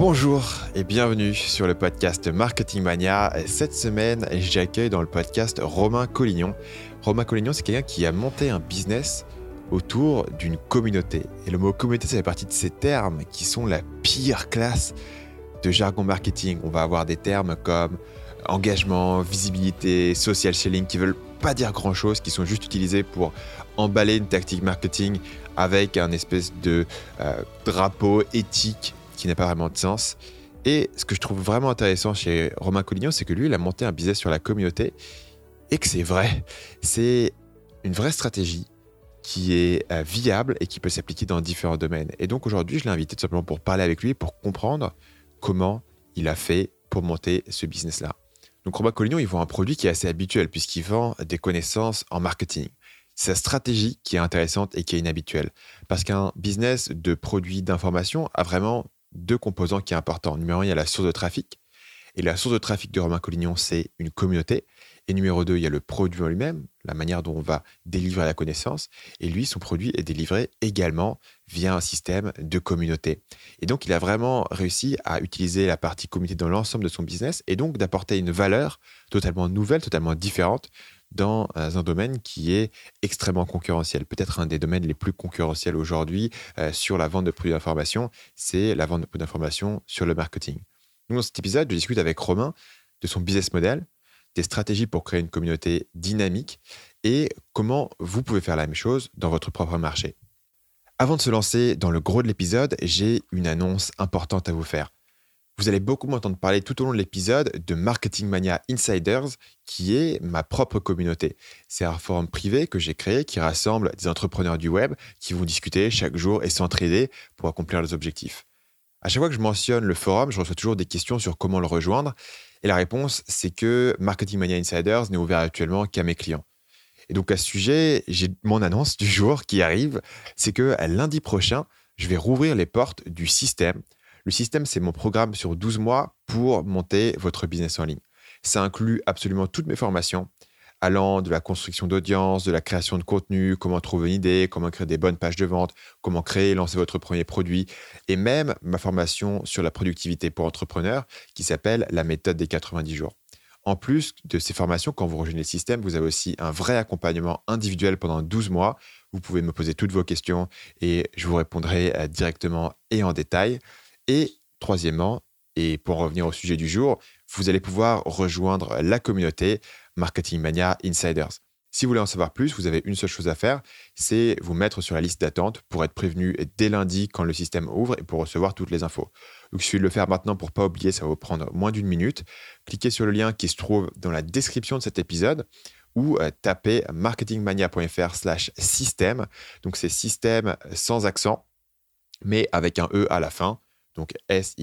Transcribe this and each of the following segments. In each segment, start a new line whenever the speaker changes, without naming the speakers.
Bonjour et bienvenue sur le podcast Marketing Mania. Cette semaine, j'accueille dans le podcast Romain Collignon. Romain Collignon, c'est quelqu'un qui a monté un business autour d'une communauté. Et le mot communauté, ça fait partie de ces termes qui sont la pire classe de jargon marketing. On va avoir des termes comme engagement, visibilité, social selling qui veulent pas dire grand-chose, qui sont juste utilisés pour emballer une tactique marketing avec un espèce de drapeau éthique qui n'a pas vraiment de sens. Et ce que je trouve vraiment intéressant chez Romain Collignon, c'est que lui, il a monté un business sur la communauté et que c'est vrai. C'est une vraie stratégie qui est viable et qui peut s'appliquer dans différents domaines. Et donc aujourd'hui, je l'ai invité tout simplement pour parler avec lui, pour comprendre comment il a fait pour monter ce business-là. Donc Romain Collignon, il vend un produit qui est assez habituel puisqu'il vend des connaissances en marketing. C'est sa stratégie qui est intéressante et qui est inhabituelle. Parce qu'un business de produits d'information a vraiment deux composants qui sont importants. Numéro un, il y a la source de trafic. Et la source de trafic de Romain Collignon, c'est une communauté. Et numéro 2, il y a le produit en lui-même, la manière dont on va délivrer la connaissance. Et lui, son produit est délivré également via un système de communauté. Et donc, il a vraiment réussi à utiliser la partie communauté dans l'ensemble de son business et donc d'apporter une valeur totalement nouvelle, totalement différente dans un domaine qui est extrêmement concurrentiel. Peut-être un des domaines les plus concurrentiels aujourd'hui sur la vente de produits d'information, c'est la vente de produits d'information sur le marketing. Donc, dans cet épisode, je discute avec Romain de son business model, des stratégies pour créer une communauté dynamique et comment vous pouvez faire la même chose dans votre propre marché. Avant de se lancer dans le gros de l'épisode, j'ai une annonce importante à vous faire. Vous allez beaucoup m'entendre parler tout au long de l'épisode de Marketing Mania Insiders, qui est ma propre communauté. C'est un forum privé que j'ai créé qui rassemble des entrepreneurs du web qui vont discuter chaque jour et s'entraider pour accomplir leurs objectifs. À chaque fois que je mentionne le forum, je reçois toujours des questions sur comment le rejoindre. Et la réponse, c'est que Marketing Mania Insiders n'est ouvert actuellement qu'à mes clients. Et donc à ce sujet, j'ai mon annonce du jour qui arrive, c'est que lundi prochain, je vais rouvrir les portes du système. Le système, c'est mon programme sur 12 mois pour monter votre business en ligne. Ça inclut absolument toutes mes formations, allant de la construction d'audience, de la création de contenu, comment trouver une idée, comment créer des bonnes pages de vente, comment créer et lancer votre premier produit, et même ma formation sur la productivité pour entrepreneurs qui s'appelle la méthode des 90 jours. En plus de ces formations, quand vous rejoignez le système, vous avez aussi un vrai accompagnement individuel pendant 12 mois. Vous pouvez me poser toutes vos questions et je vous répondrai directement et en détail. Et troisièmement, et pour revenir au sujet du jour, vous allez pouvoir rejoindre la communauté Marketing Mania Insiders. Si vous voulez en savoir plus, vous avez une seule chose à faire, c'est vous mettre sur la liste d'attente pour être prévenu dès lundi quand le système ouvre et pour recevoir toutes les infos. Donc, il suffit de le faire maintenant pour ne pas oublier, ça va vous prendre moins d'1 minute. Cliquez sur le lien qui se trouve dans la description de cet épisode ou tapez marketingmania.fr/système. Donc, c'est système sans accent, mais avec un E à la fin. Donc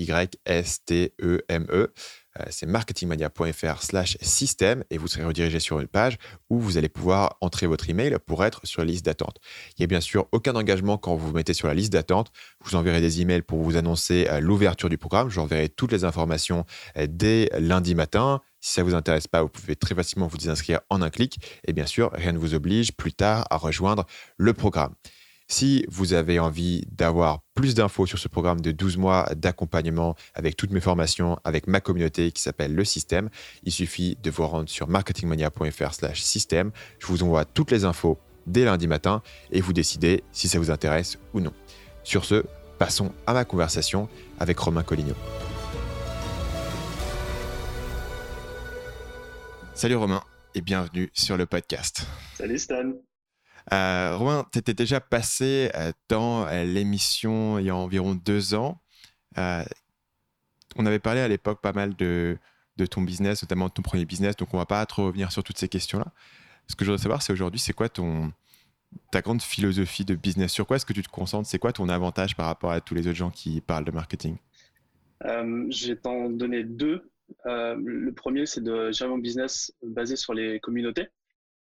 SYSTEME, c'est marketingmania.fr/système et vous serez redirigé sur une page où vous allez pouvoir entrer votre email pour être sur la liste d'attente. Il n'y a bien sûr aucun engagement quand vous vous mettez sur la liste d'attente. Je vous enverrai des emails pour vous annoncer l'ouverture du programme. Je vous enverrai toutes les informations dès lundi matin. Si ça ne vous intéresse pas, vous pouvez très facilement vous désinscrire en un clic. Et bien sûr, rien ne vous oblige plus tard à rejoindre le programme. Si vous avez envie d'avoir plus d'infos sur ce programme de 12 mois d'accompagnement avec toutes mes formations, avec ma communauté qui s'appelle Le Système, il suffit de vous rendre sur marketingmania.fr/système. Je vous envoie toutes les infos dès lundi matin et vous décidez si ça vous intéresse ou non. Sur ce, passons à ma conversation avec Romain Collignon. Salut Romain et bienvenue sur le podcast.
Salut Stan.
Romain, tu étais déjà passé dans l'émission il y a environ 2 ans. On avait parlé à l'époque pas mal de ton business, notamment de ton premier business, donc on ne va pas trop revenir sur toutes ces questions-là. Ce que je voudrais savoir, c'est aujourd'hui, c'est quoi ta grande philosophie de business? Sur quoi est-ce que tu te concentres? C'est quoi ton avantage par rapport à tous les autres gens qui parlent de marketing?
Je vais t'en donner 2. Le premier, c'est de gérer mon business basé sur les communautés.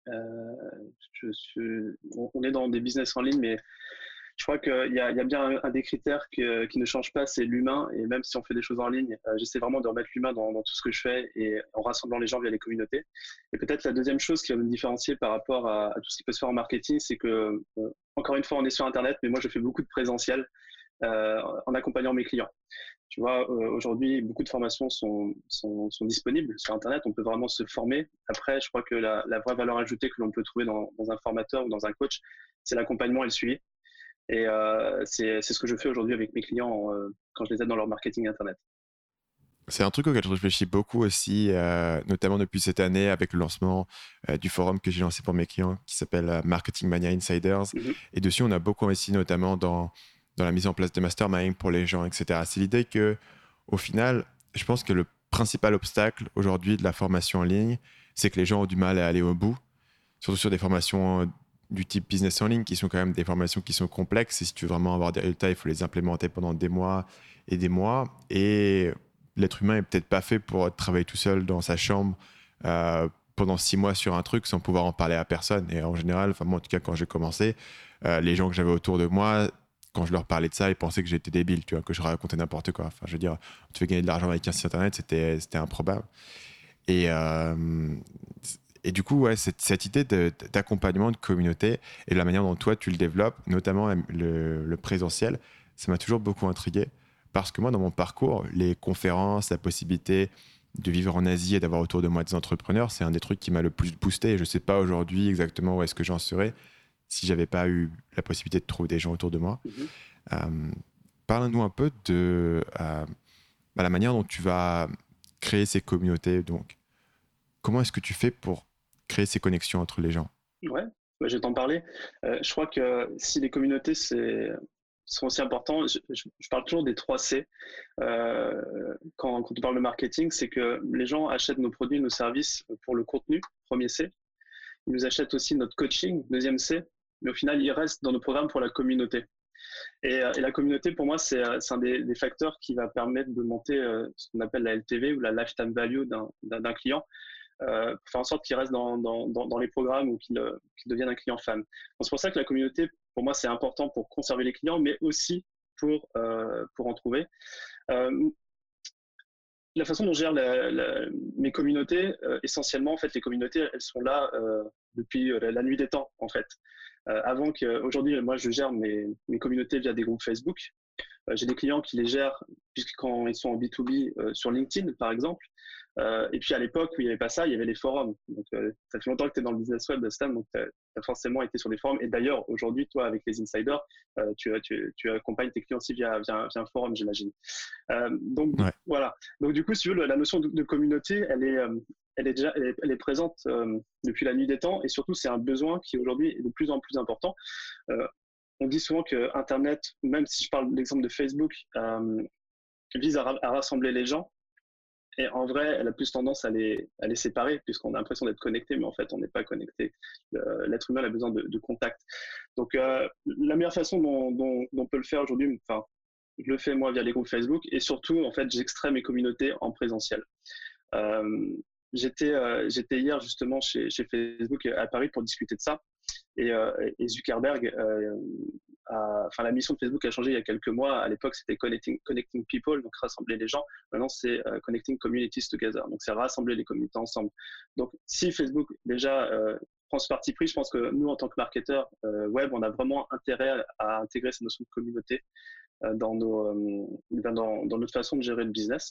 On est dans des business en ligne, mais je crois qu'il y a bien un des critères qui ne change pas, c'est l'humain. Et même si on fait des choses en ligne, j'essaie vraiment de remettre l'humain dans tout ce que je fais et en rassemblant les gens via les communautés. Et peut-être la deuxième chose qui va me différencier par rapport à tout ce qui peut se faire en marketing, c'est que, encore une fois, on est sur Internet, mais moi, je fais beaucoup de présentiel. en accompagnant mes clients. Tu vois, aujourd'hui, beaucoup de formations sont disponibles sur Internet. On peut vraiment se former. Après, je crois que la vraie valeur ajoutée que l'on peut trouver dans un formateur ou dans un coach, c'est l'accompagnement et le suivi. Et c'est ce que je fais aujourd'hui avec mes clients quand je les aide dans leur marketing Internet.
C'est un truc auquel je réfléchis beaucoup aussi, notamment depuis cette année avec le lancement du forum que j'ai lancé pour mes clients qui s'appelle Marketing Mania Insiders.
Mm-hmm.
Et dessus, on a beaucoup investi notamment dans la mise en place de mastermind pour les gens, etc. C'est l'idée que, au final, je pense que le principal obstacle aujourd'hui de la formation en ligne, c'est que les gens ont du mal à aller au bout, surtout sur des formations du type business en ligne, qui sont quand même des formations qui sont complexes. Et si tu veux vraiment avoir des résultats, il faut les implémenter pendant des mois et des mois. Et l'être humain est peut-être pas fait pour travailler tout seul dans sa chambre pendant 6 mois sur un truc sans pouvoir en parler à personne. Et en général, enfin moi en tout cas quand j'ai commencé, les gens que j'avais autour de moi, quand je leur parlais de ça, ils pensaient que j'étais débile, tu vois, que je racontais n'importe quoi. Enfin, je veux dire, tu fais gagner de l'argent avec un site internet, c'était improbable. Et du coup, ouais, cette idée d'accompagnement, de communauté et la manière dont toi tu le développes, notamment le présentiel, ça m'a toujours beaucoup intrigué. Parce que moi, dans mon parcours, les conférences, la possibilité de vivre en Asie et d'avoir autour de moi des entrepreneurs, c'est un des trucs qui m'a le plus boosté. Et je ne sais pas aujourd'hui exactement où est-ce que j'en serais si j'avais pas eu la possibilité de trouver des gens autour de moi.
Mm-hmm.
Parle-nous un peu de la manière dont tu vas créer ces communautés. Donc, comment est-ce que tu fais pour créer ces connexions entre les gens?
Ouais, je vais t'en parler. Je crois que si les communautés sont aussi importants, je parle toujours des 3 C. Quand on parle de marketing, c'est que les gens achètent nos produits, nos services pour le contenu, premier C. Ils nous achètent aussi notre coaching, deuxième C. Mais au final, ils restent dans nos programmes pour la communauté. Et la communauté, pour moi, c'est un des facteurs qui va permettre de monter ce qu'on appelle la LTV ou la lifetime value d'un client. Pour faire en sorte qu'il reste dans les programmes ou qu'il devienne un client fan. C'est pour ça que la communauté, pour moi, c'est important pour conserver les clients, mais aussi pour en trouver. La façon dont je gère mes communautés, essentiellement, en fait, les communautés, elles sont là depuis la nuit des temps, en fait. Aujourd'hui, moi, je gère mes communautés via des groupes Facebook. J'ai des clients qui les gèrent quand ils sont en B2B sur LinkedIn, par exemple. Et puis à l'époque où il n'y avait pas ça, il y avait les forums. Donc, ça fait longtemps que tu es dans le business web, Stan, donc tu as forcément été sur des forums. Et d'ailleurs, aujourd'hui, toi, avec les insiders, tu accompagnes tes clients aussi via un forum, j'imagine. Donc, ouais. Voilà. Donc, du coup, si tu veux, la notion de communauté, elle est présente depuis la nuit des temps. Et surtout, c'est un besoin qui aujourd'hui est de plus en plus important. On dit souvent que Internet, même si je parle de l'exemple de Facebook, vise à rassembler les gens. Et en vrai, elle a plus tendance à les séparer, puisqu'on a l'impression d'être connecté, mais en fait, on n'est pas connecté. L'être humain a besoin de contact. Donc, la meilleure façon dont on peut le faire aujourd'hui, enfin, je le fais moi via les groupes Facebook, et surtout, en fait, j'extrais mes communautés en présentiel. J'étais hier justement chez Facebook à Paris pour discuter de ça. Et Zuckerberg, la mission de Facebook a changé il y a quelques mois. À l'époque, c'était connecting people, donc rassembler les gens. Maintenant, c'est connecting communities together, donc c'est rassembler les communautés ensemble. Donc, si Facebook déjà prend ce parti pris, je pense que nous, en tant que marketeurs web, on a vraiment intérêt à intégrer cette notion de communauté dans notre façon de gérer le business.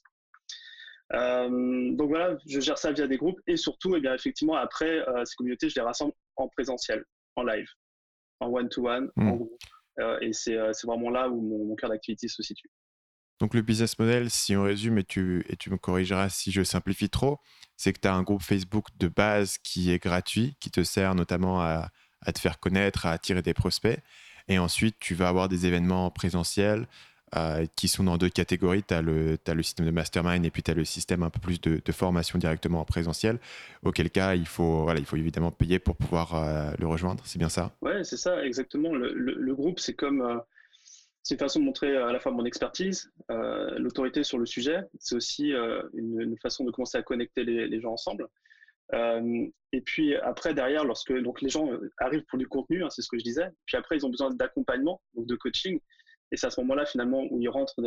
Donc voilà, je gère ça via des groupes et surtout, eh bien, effectivement, après, ces communautés, je les rassemble en présentiel, en live, en one-to-one, en groupe. Et c'est vraiment là où mon cœur d'activité se situe.
Donc le business model, si on résume, et tu me corrigeras si je simplifie trop, c'est que tu as un groupe Facebook de base qui est gratuit, qui te sert notamment à te faire connaître, à attirer des prospects. Et ensuite, tu vas avoir des événements présentiels qui sont dans 2 catégories. Tu as le système de mastermind et puis tu as le système un peu plus de formation directement en présentiel, auquel cas il faut évidemment payer pour pouvoir le rejoindre. C'est bien ça?
Ouais, c'est ça, exactement. Le groupe, c'est comme... c'est une façon de montrer à la fois mon expertise, l'autorité sur le sujet. C'est aussi une façon de commencer à connecter les gens ensemble. Et puis après, derrière, lorsque donc les gens arrivent pour du contenu, hein, c'est ce que je disais, puis après, ils ont besoin d'accompagnement, donc de coaching. Et c'est à ce moment-là, finalement, où ils rentrent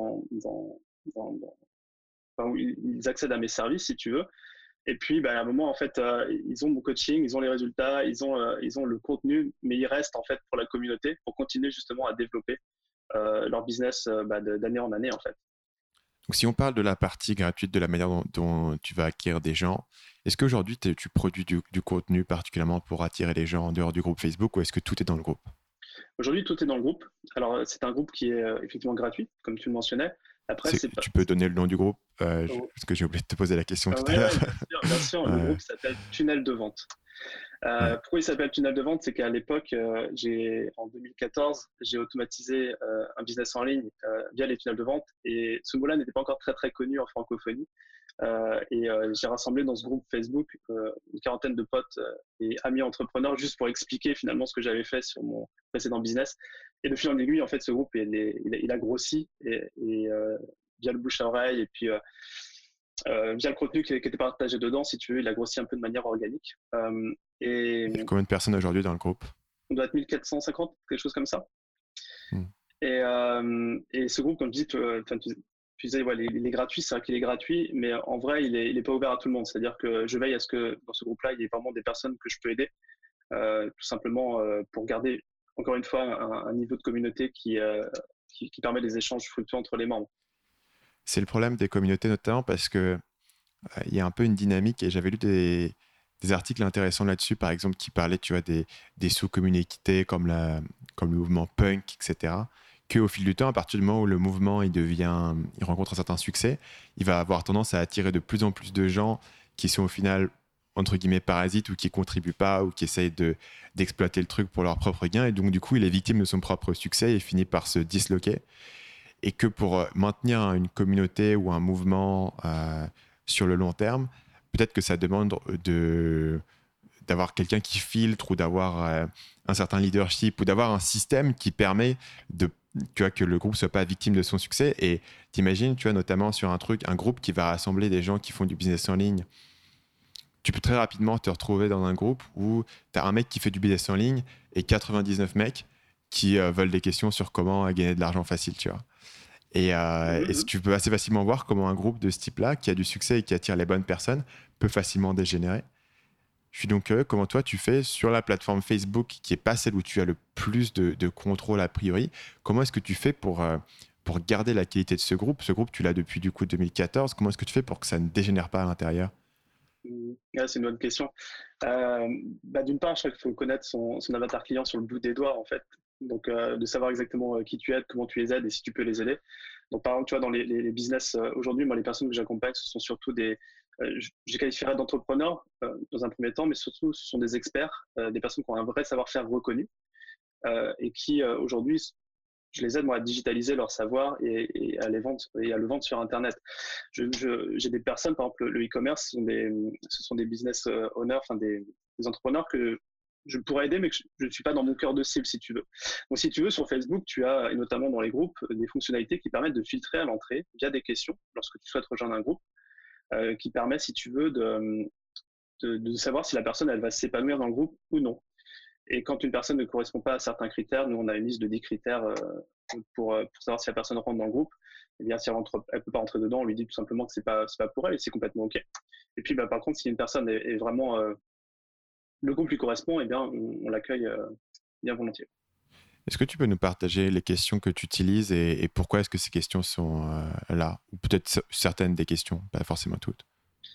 où ils accèdent à mes services, si tu veux. Et puis, à un moment, en fait, ils ont mon coaching, ils ont les résultats, ils ont le contenu, mais ils restent, en fait, pour la communauté, pour continuer justement à développer leur business d'année en année, en fait.
Donc, si on parle de la partie gratuite, de la manière dont tu vas acquérir des gens, est-ce qu'aujourd'hui, tu produis du contenu particulièrement pour attirer les gens en dehors du groupe Facebook ou est-ce que tout est dans le groupe?
Aujourd'hui, tout est dans le groupe. Alors, c'est un groupe qui est effectivement gratuit, comme tu le mentionnais. Après, c'est pas.
Tu peux donner le nom du groupe
Oh,
parce que j'ai oublié de te poser la question tout à
ouais,
l'heure.
ouais, bien sûr, bien sûr. Le
Ouais,
groupe s'appelle Tunnel de vente.
ouais.
Pourquoi il s'appelle tunnel de vente? C'est qu'à l'époque, en 2014, j'ai automatisé un business en ligne via les tunnels de vente et ce mot-là n'était pas encore très très connu en francophonie. J'ai rassemblé dans ce groupe Facebook une quarantaine de potes et amis entrepreneurs juste pour expliquer finalement ce que j'avais fait sur mon précédent business. Et de fil en aiguille, en fait, ce groupe il a grossi via le bouche à oreille et puis via le contenu qui était partagé dedans, si tu veux, il a grossi un peu de manière organique. Et
Il y a combien de personnes aujourd'hui dans le groupe?
on doit être 1450, quelque chose comme ça.
Hmm.
Et ce groupe, comme je dis, tu disais, ouais, il est gratuit, c'est vrai qu'il est gratuit, mais en vrai, il est pas ouvert à tout le monde. C'est-à-dire que je veille à ce que dans ce groupe-là, il y ait vraiment des personnes que je peux aider, tout simplement pour garder, encore une fois, un niveau de communauté qui permet des échanges fructueux entre les membres.
C'est le problème des communautés notamment parce que il y a un peu une dynamique et j'avais lu des articles intéressants là-dessus, par exemple, qui parlaient, tu vois, des sous-communautés comme le mouvement punk, etc. Qu'au fil du temps, à partir du moment où le mouvement il rencontre un certain succès, il va avoir tendance à attirer de plus en plus de gens qui sont au final entre guillemets parasites ou qui contribuent pas ou qui essayent d'exploiter le truc pour leur propre gain et donc du coup il est victime de son propre succès et finit par se disloquer et que pour maintenir une communauté ou un mouvement sur le long terme, peut-être que ça demande d'avoir quelqu'un qui filtre ou d'avoir un certain leadership ou d'avoir un système qui permet tu vois, que le groupe ne soit pas victime de son succès. Et t'imagines, tu vois, notamment sur un groupe qui va rassembler des gens qui font du business en ligne. Tu peux très rapidement te retrouver dans un groupe où tu as un mec qui fait du business en ligne et 99 mecs qui veulent des questions sur comment gagner de l'argent facile, tu vois. Et tu peux assez facilement voir comment un groupe de ce type-là, qui a du succès et qui attire les bonnes personnes, peut facilement dégénérer. Je suis donc curieux comment toi tu fais sur la plateforme Facebook, qui n'est pas celle où tu as le plus de contrôle a priori. Comment est-ce que tu fais pour garder la qualité de ce groupe? Ce groupe, tu l'as depuis du coup 2014. Comment est-ce que tu fais pour que ça ne dégénère pas à l'intérieur?
Ouais, c'est une bonne question. D'une part, je crois qu'il faut connaître son avatar client sur le bout des doigts, en fait. Donc, de savoir exactement qui tu aides, comment tu les aides et si tu peux les aider. Donc, par exemple, tu vois, dans les business, aujourd'hui, moi, les personnes que j'accompagne, ce sont surtout je qualifierais d'entrepreneurs dans un premier temps, mais surtout, ce sont des experts, des personnes qui ont un vrai savoir-faire reconnu et qui, aujourd'hui, je les aide moi à digitaliser leur savoir et à les vendre et à le vendre sur Internet. J'ai des personnes, par exemple, le e-commerce, ce sont des business owners, enfin des entrepreneurs que je pourrais aider, mais que je ne suis pas dans mon cœur de cible, si tu veux. Donc, si tu veux, sur Facebook, tu as, et notamment dans les groupes, des fonctionnalités qui permettent de filtrer à l'entrée via des questions lorsque tu souhaites rejoindre un groupe, qui permet, si tu veux, de savoir si la personne elle va s'épanouir dans le groupe ou non. Et quand une personne ne correspond pas à certains critères, nous on a une liste de 10 critères pour savoir si la personne rentre dans le groupe. Eh bien, si elle ne peut pas rentrer dedans, on lui dit tout simplement que c'est pas pour elle et c'est complètement OK. Et puis, par contre, si une personne est vraiment le groupe lui correspond, eh bien, on l'accueille bien volontiers.
Est-ce que tu peux nous partager les questions que tu utilises et pourquoi est-ce que ces questions sont là? Ou peut-être certaines des questions, pas forcément toutes.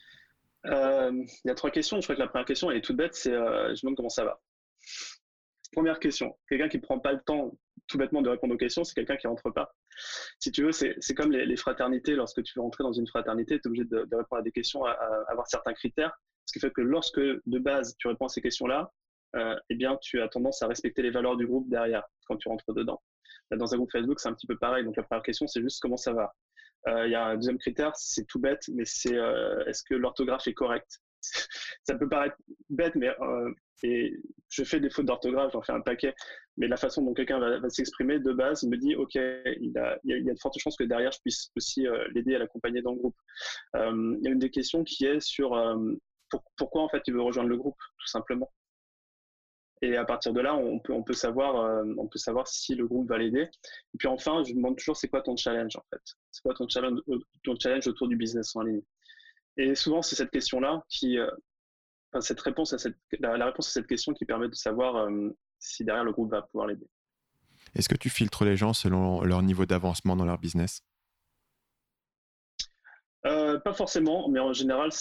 Il y a 3 questions. Je crois que la première question, elle est toute bête, c'est je demande comment ça va. Première question, quelqu'un qui ne prend pas le temps tout bêtement de répondre aux questions, c'est quelqu'un qui ne rentre pas. Si tu veux, c'est comme les fraternités. Lorsque tu veux rentrer dans une fraternité, tu es obligé de répondre à des questions, à avoir certains critères. Ce qui fait que lorsque, de base, tu réponds à ces questions-là, eh bien, tu as tendance à respecter les valeurs du groupe derrière, quand tu rentres dedans. Dans un groupe Facebook, c'est un petit peu pareil. Donc, la première question, c'est juste comment ça va. Il y a un deuxième critère, c'est tout bête, mais c'est est-ce que l'orthographe est correcte? Ça peut paraître bête, mais et je fais des fautes d'orthographe, j'en fais un paquet, mais la façon dont quelqu'un va s'exprimer de base me dit ok, il y a de fortes chances que derrière je puisse aussi l'aider à l'accompagner dans le groupe. Il y a une des questions qui est sur pourquoi en fait il veut rejoindre le groupe, tout simplement. Et à partir de là, on peut savoir si le groupe va l'aider. Et puis enfin, je demande toujours c'est quoi ton challenge en fait. C'est quoi ton challenge autour du business en ligne. Et souvent c'est cette question-là cette réponse la réponse à cette question qui permet de savoir si derrière le groupe va pouvoir l'aider.
Est-ce que tu filtres les gens selon leur niveau d'avancement dans leur business?
Pas forcément, mais en général,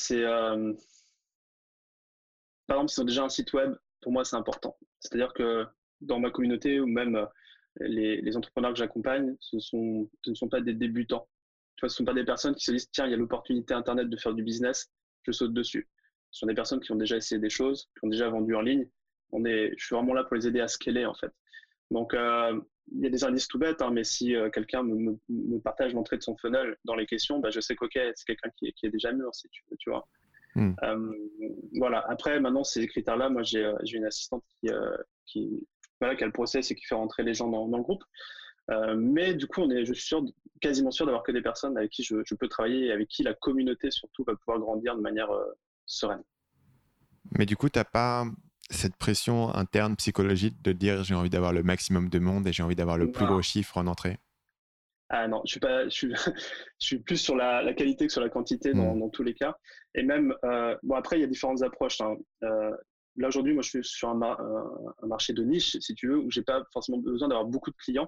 par exemple, s'ils ont déjà un site web, pour moi, c'est important. C'est-à-dire que dans ma communauté ou même les entrepreneurs que j'accompagne, ce ne sont pas des débutants. Tu vois, ce ne sont pas des personnes qui se disent, tiens, il y a l'opportunité Internet de faire du business, je saute dessus. Ce sont des personnes qui ont déjà essayé des choses, qui ont déjà vendu en ligne. Je suis vraiment là pour les aider à scaler, en fait. Donc, il y a des indices tout bêtes, hein, mais si quelqu'un me partage l'entrée de son funnel dans les questions, bah, je sais qu'ok, c'est quelqu'un qui est déjà mûr, si tu veux, tu vois.
Hmm.
Voilà. Après, maintenant, ces critères-là, moi, j'ai une assistante voilà, qui a le process et qui fait rentrer les gens dans le groupe. Mais du coup, je suis quasiment sûr d'avoir que des personnes avec qui je peux travailler et avec qui la communauté surtout va pouvoir grandir de manière sereine.
Mais du coup, tu n'as pas cette pression interne psychologique de dire j'ai envie d'avoir le maximum de monde et j'ai envie d'avoir le plus gros chiffre en entrée?
Ah non, je suis plus sur la qualité que sur la quantité dans tous les cas. Et même, bon, après, il y a différentes approches, hein. Là, aujourd'hui, moi, je suis sur un marché de niche, si tu veux, où j'ai pas forcément besoin d'avoir beaucoup de clients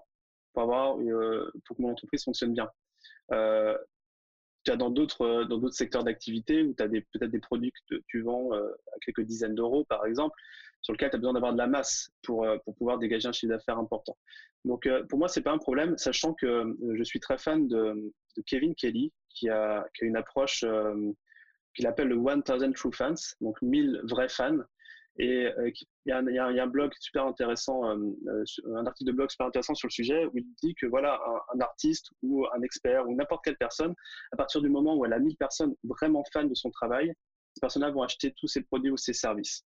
pour que mon entreprise fonctionne bien. Tu as dans d'autres secteurs d'activité où tu as peut-être des produits que tu vends à quelques dizaines d'euros, par exemple, sur lequel tu as besoin d'avoir de la masse pour pouvoir dégager un chiffre d'affaires important. Donc, pour moi, c'est pas un problème, sachant que je suis très fan de Kevin Kelly, qui a une approche qu'il appelle le 1000 True Fans, donc 1000 vrais fans. Et il y a un blog super intéressant, un article de blog super intéressant sur le sujet où il dit que voilà, un artiste ou un expert ou n'importe quelle personne, à partir du moment où elle a 1000 personnes vraiment fans de son travail, ces personnes-là vont acheter tous ses produits ou ses services.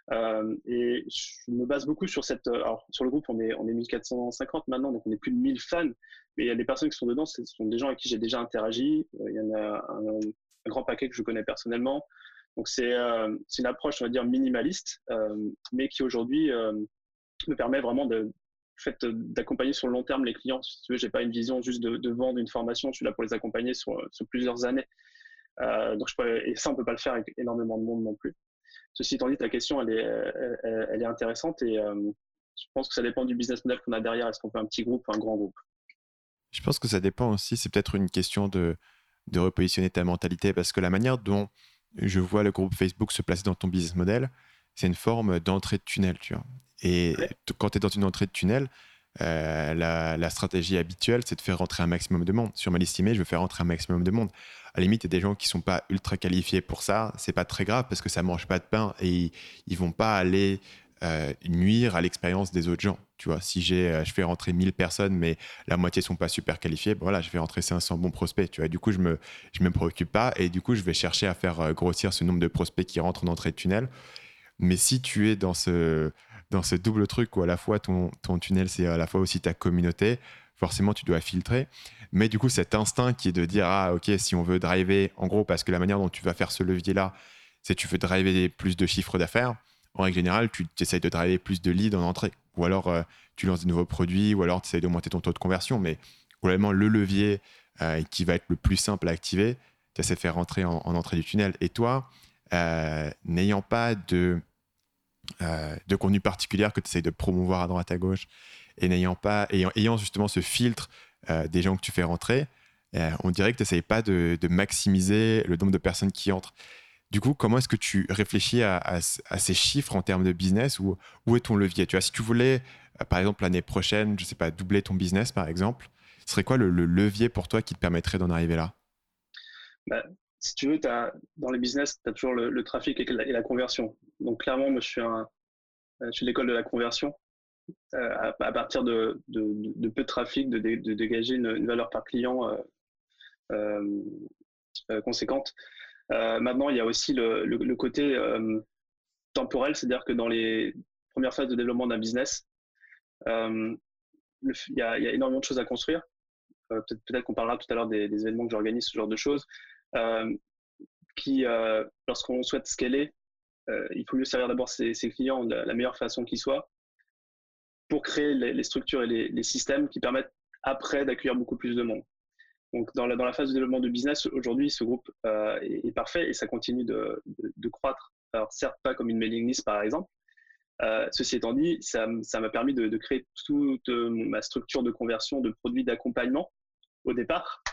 Et je me base beaucoup sur alors sur le groupe, on est 1450 maintenant, donc on est plus de 1000 fans, mais il y a des personnes qui sont dedans, ce sont des gens avec qui j'ai déjà interagi. Il y en a un grand paquet que je connais personnellement. Donc c'est une approche, on va dire, minimaliste, mais qui aujourd'hui me permet vraiment d'accompagner sur le long terme les clients. Si tu veux, j'ai pas une vision juste de vendre une formation, je suis là pour les accompagner sur plusieurs années. Donc et ça, on peut pas le faire avec énormément de monde non plus. Ceci étant dit, ta question, elle est intéressante et je pense que ça dépend du business model qu'on a derrière. Est-ce qu'on fait un petit groupe ou un grand groupe?
Je pense que ça dépend aussi, c'est peut-être une question de repositionner ta mentalité parce que la manière dont je vois le groupe Facebook se placer dans ton business model, c'est une forme d'entrée de tunnel, tu vois. Et
Ouais.
quand tu es dans une entrée de tunnel, la stratégie habituelle, c'est de faire rentrer un maximum de monde. Sur ma liste email, je veux faire rentrer un maximum de monde. À la limite, il y a des gens qui ne sont pas ultra qualifiés pour ça. C'est pas très grave parce que ça ne mange pas de pain et ils ne vont pas aller nuire à l'expérience des autres gens. Tu vois, si je fais rentrer 1000 personnes, mais la moitié ne sont pas super qualifiées, ben voilà, je vais rentrer 500 bons prospects. Tu vois, du coup, je me préoccupe pas et du coup, je vais chercher à faire grossir ce nombre de prospects qui rentrent en entrée de tunnel. Mais si tu es dans ce double truc où à la fois ton tunnel, c'est à la fois aussi ta communauté, forcément, tu dois filtrer. Mais du coup, cet instinct qui est de dire, ah, ok, si on veut driver, en gros, parce que la manière dont tu vas faire ce levier-là, c'est que tu veux driver plus de chiffres d'affaires. En règle générale, tu essayes de driver plus de leads en entrée. Ou alors, tu lances des nouveaux produits, ou alors tu essayes d'augmenter ton taux de conversion. Mais globalement, le levier qui va être le plus simple à activer, tu essaies de faire rentrer en entrée du tunnel. Et toi, n'ayant pas de contenu particulier que tu essayes de promouvoir à droite à gauche et ayant justement ce filtre des gens que tu fais rentrer, on dirait que tu n'essayes pas de maximiser le nombre de personnes qui entrent. Du coup, comment est-ce que tu réfléchis à ces chiffres en termes de business? Où est ton levier? Tu vois, si tu voulais, par exemple, l'année prochaine, je ne sais pas, doubler ton business, par exemple, ce serait quoi le levier pour toi qui te permettrait d'en arriver là?
Bah, si tu veux, dans les business, tu as toujours le trafic et la conversion. Donc clairement, moi, je suis de l'école de la conversion. À partir de peu de trafic, de dégager une valeur par client euh, conséquente. Maintenant, il y a aussi le côté temporel, c'est-à-dire que dans les premières phases de développement d'un business, il y a énormément de choses à construire. Peut-être qu'on parlera tout à l'heure des événements que j'organise, ce genre de choses, euh, lorsqu'on souhaite scaler, il faut mieux servir d'abord ses clients de la meilleure façon qui soit pour créer les structures et les systèmes qui permettent après d'accueillir beaucoup plus de monde. Donc, dans la phase de développement de business, aujourd'hui, ce groupe est parfait et ça continue de croître. Alors, certes, pas comme une mailing list, par exemple, Ceci étant dit, ça m'a permis de créer toute ma structure de conversion de produits d'accompagnement au départ,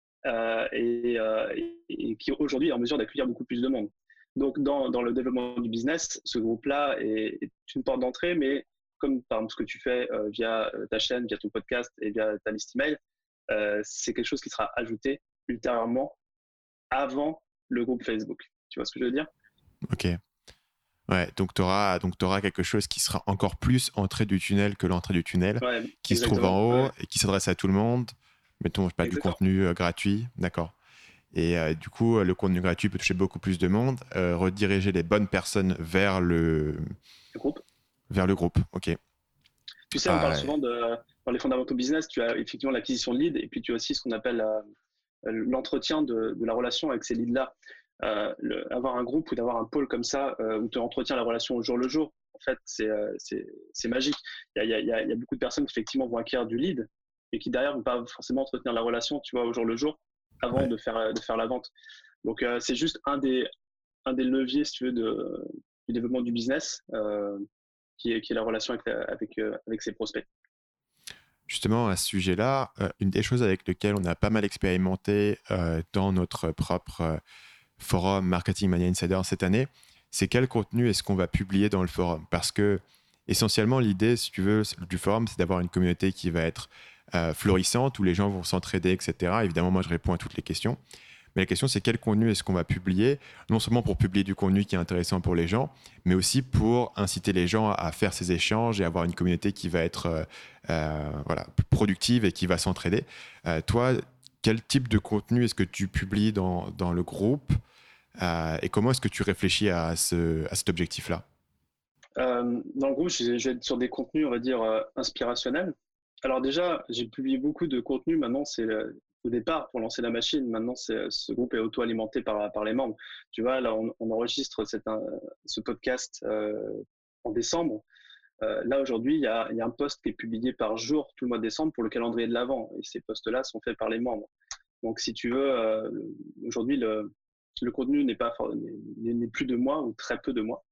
et qui aujourd'hui est en mesure d'accueillir beaucoup plus de monde. Donc, dans le développement du business, ce groupe-là est une porte d'entrée, mais comme par exemple ce que tu fais via ta chaîne, via ton podcast et via ta liste email, c'est quelque chose qui sera ajouté ultérieurement avant le groupe Facebook. Tu vois ce que je veux dire?
Ok. Ouais, donc tu auras quelque chose qui sera encore plus entrée du tunnel que l'entrée du tunnel,
Ouais,
qui se trouve
exactement.
en haut
Ouais,
et qui s'adresse à tout le monde. Mettons, pas du
exactement.
contenu gratuit, d'accord. Et du coup, le contenu gratuit peut toucher beaucoup plus de monde, rediriger les bonnes personnes vers le
Le groupe.
groupe. Ok.
Tu sais, on parle souvent dans les fondamentaux business, tu as effectivement l'acquisition de leads et puis tu as aussi ce qu'on appelle l'entretien de la relation avec ces leads-là. Avoir un groupe ou d'avoir un pôle comme ça où tu entretiens la relation au jour le jour, en fait, c'est magique. Il y a beaucoup de personnes qui effectivement vont acquérir du lead et qui derrière vont pas forcément entretenir la relation, tu vois, au jour le jour avant
Ouais.
de faire la vente. Donc, c'est juste un des leviers, si tu veux, du développement du business, qui est la relation avec ses prospects.
Justement, à ce sujet-là, une des choses avec lesquelles on a pas mal expérimenté dans notre propre forum Marketing Mania Insider cette année, c'est quel contenu est-ce qu'on va publier dans le forum? Parce que essentiellement, l'idée, si tu veux, du forum, c'est d'avoir une communauté qui va être florissante, où les gens vont s'entraider, etc. Évidemment, moi, je réponds à toutes les questions. Mais la question, c'est quel contenu est-ce qu'on va publier? Non seulement pour publier du contenu qui est intéressant pour les gens, mais aussi pour inciter les gens à faire ces échanges et avoir une communauté qui va être voilà, productive et qui va s'entraider. Toi, quel type de contenu est-ce que tu publies dans le groupe et comment est-ce que tu réfléchis à cet objectif-là?
Dans le groupe, je vais être sur des contenus, on va dire, inspirationnels. Alors déjà, j'ai publié beaucoup de contenu. Maintenant, au départ, pour lancer la machine, maintenant, ce groupe est auto-alimenté par les membres. Tu vois, là, on enregistre ce podcast en décembre. Là, aujourd'hui, il y a un post qui est publié par jour tout le mois de décembre pour le calendrier de l'Avent. Et ces posts-là sont faits par les membres. Donc, si tu veux, aujourd'hui, le contenu n'est plus de moi ou très peu de moi.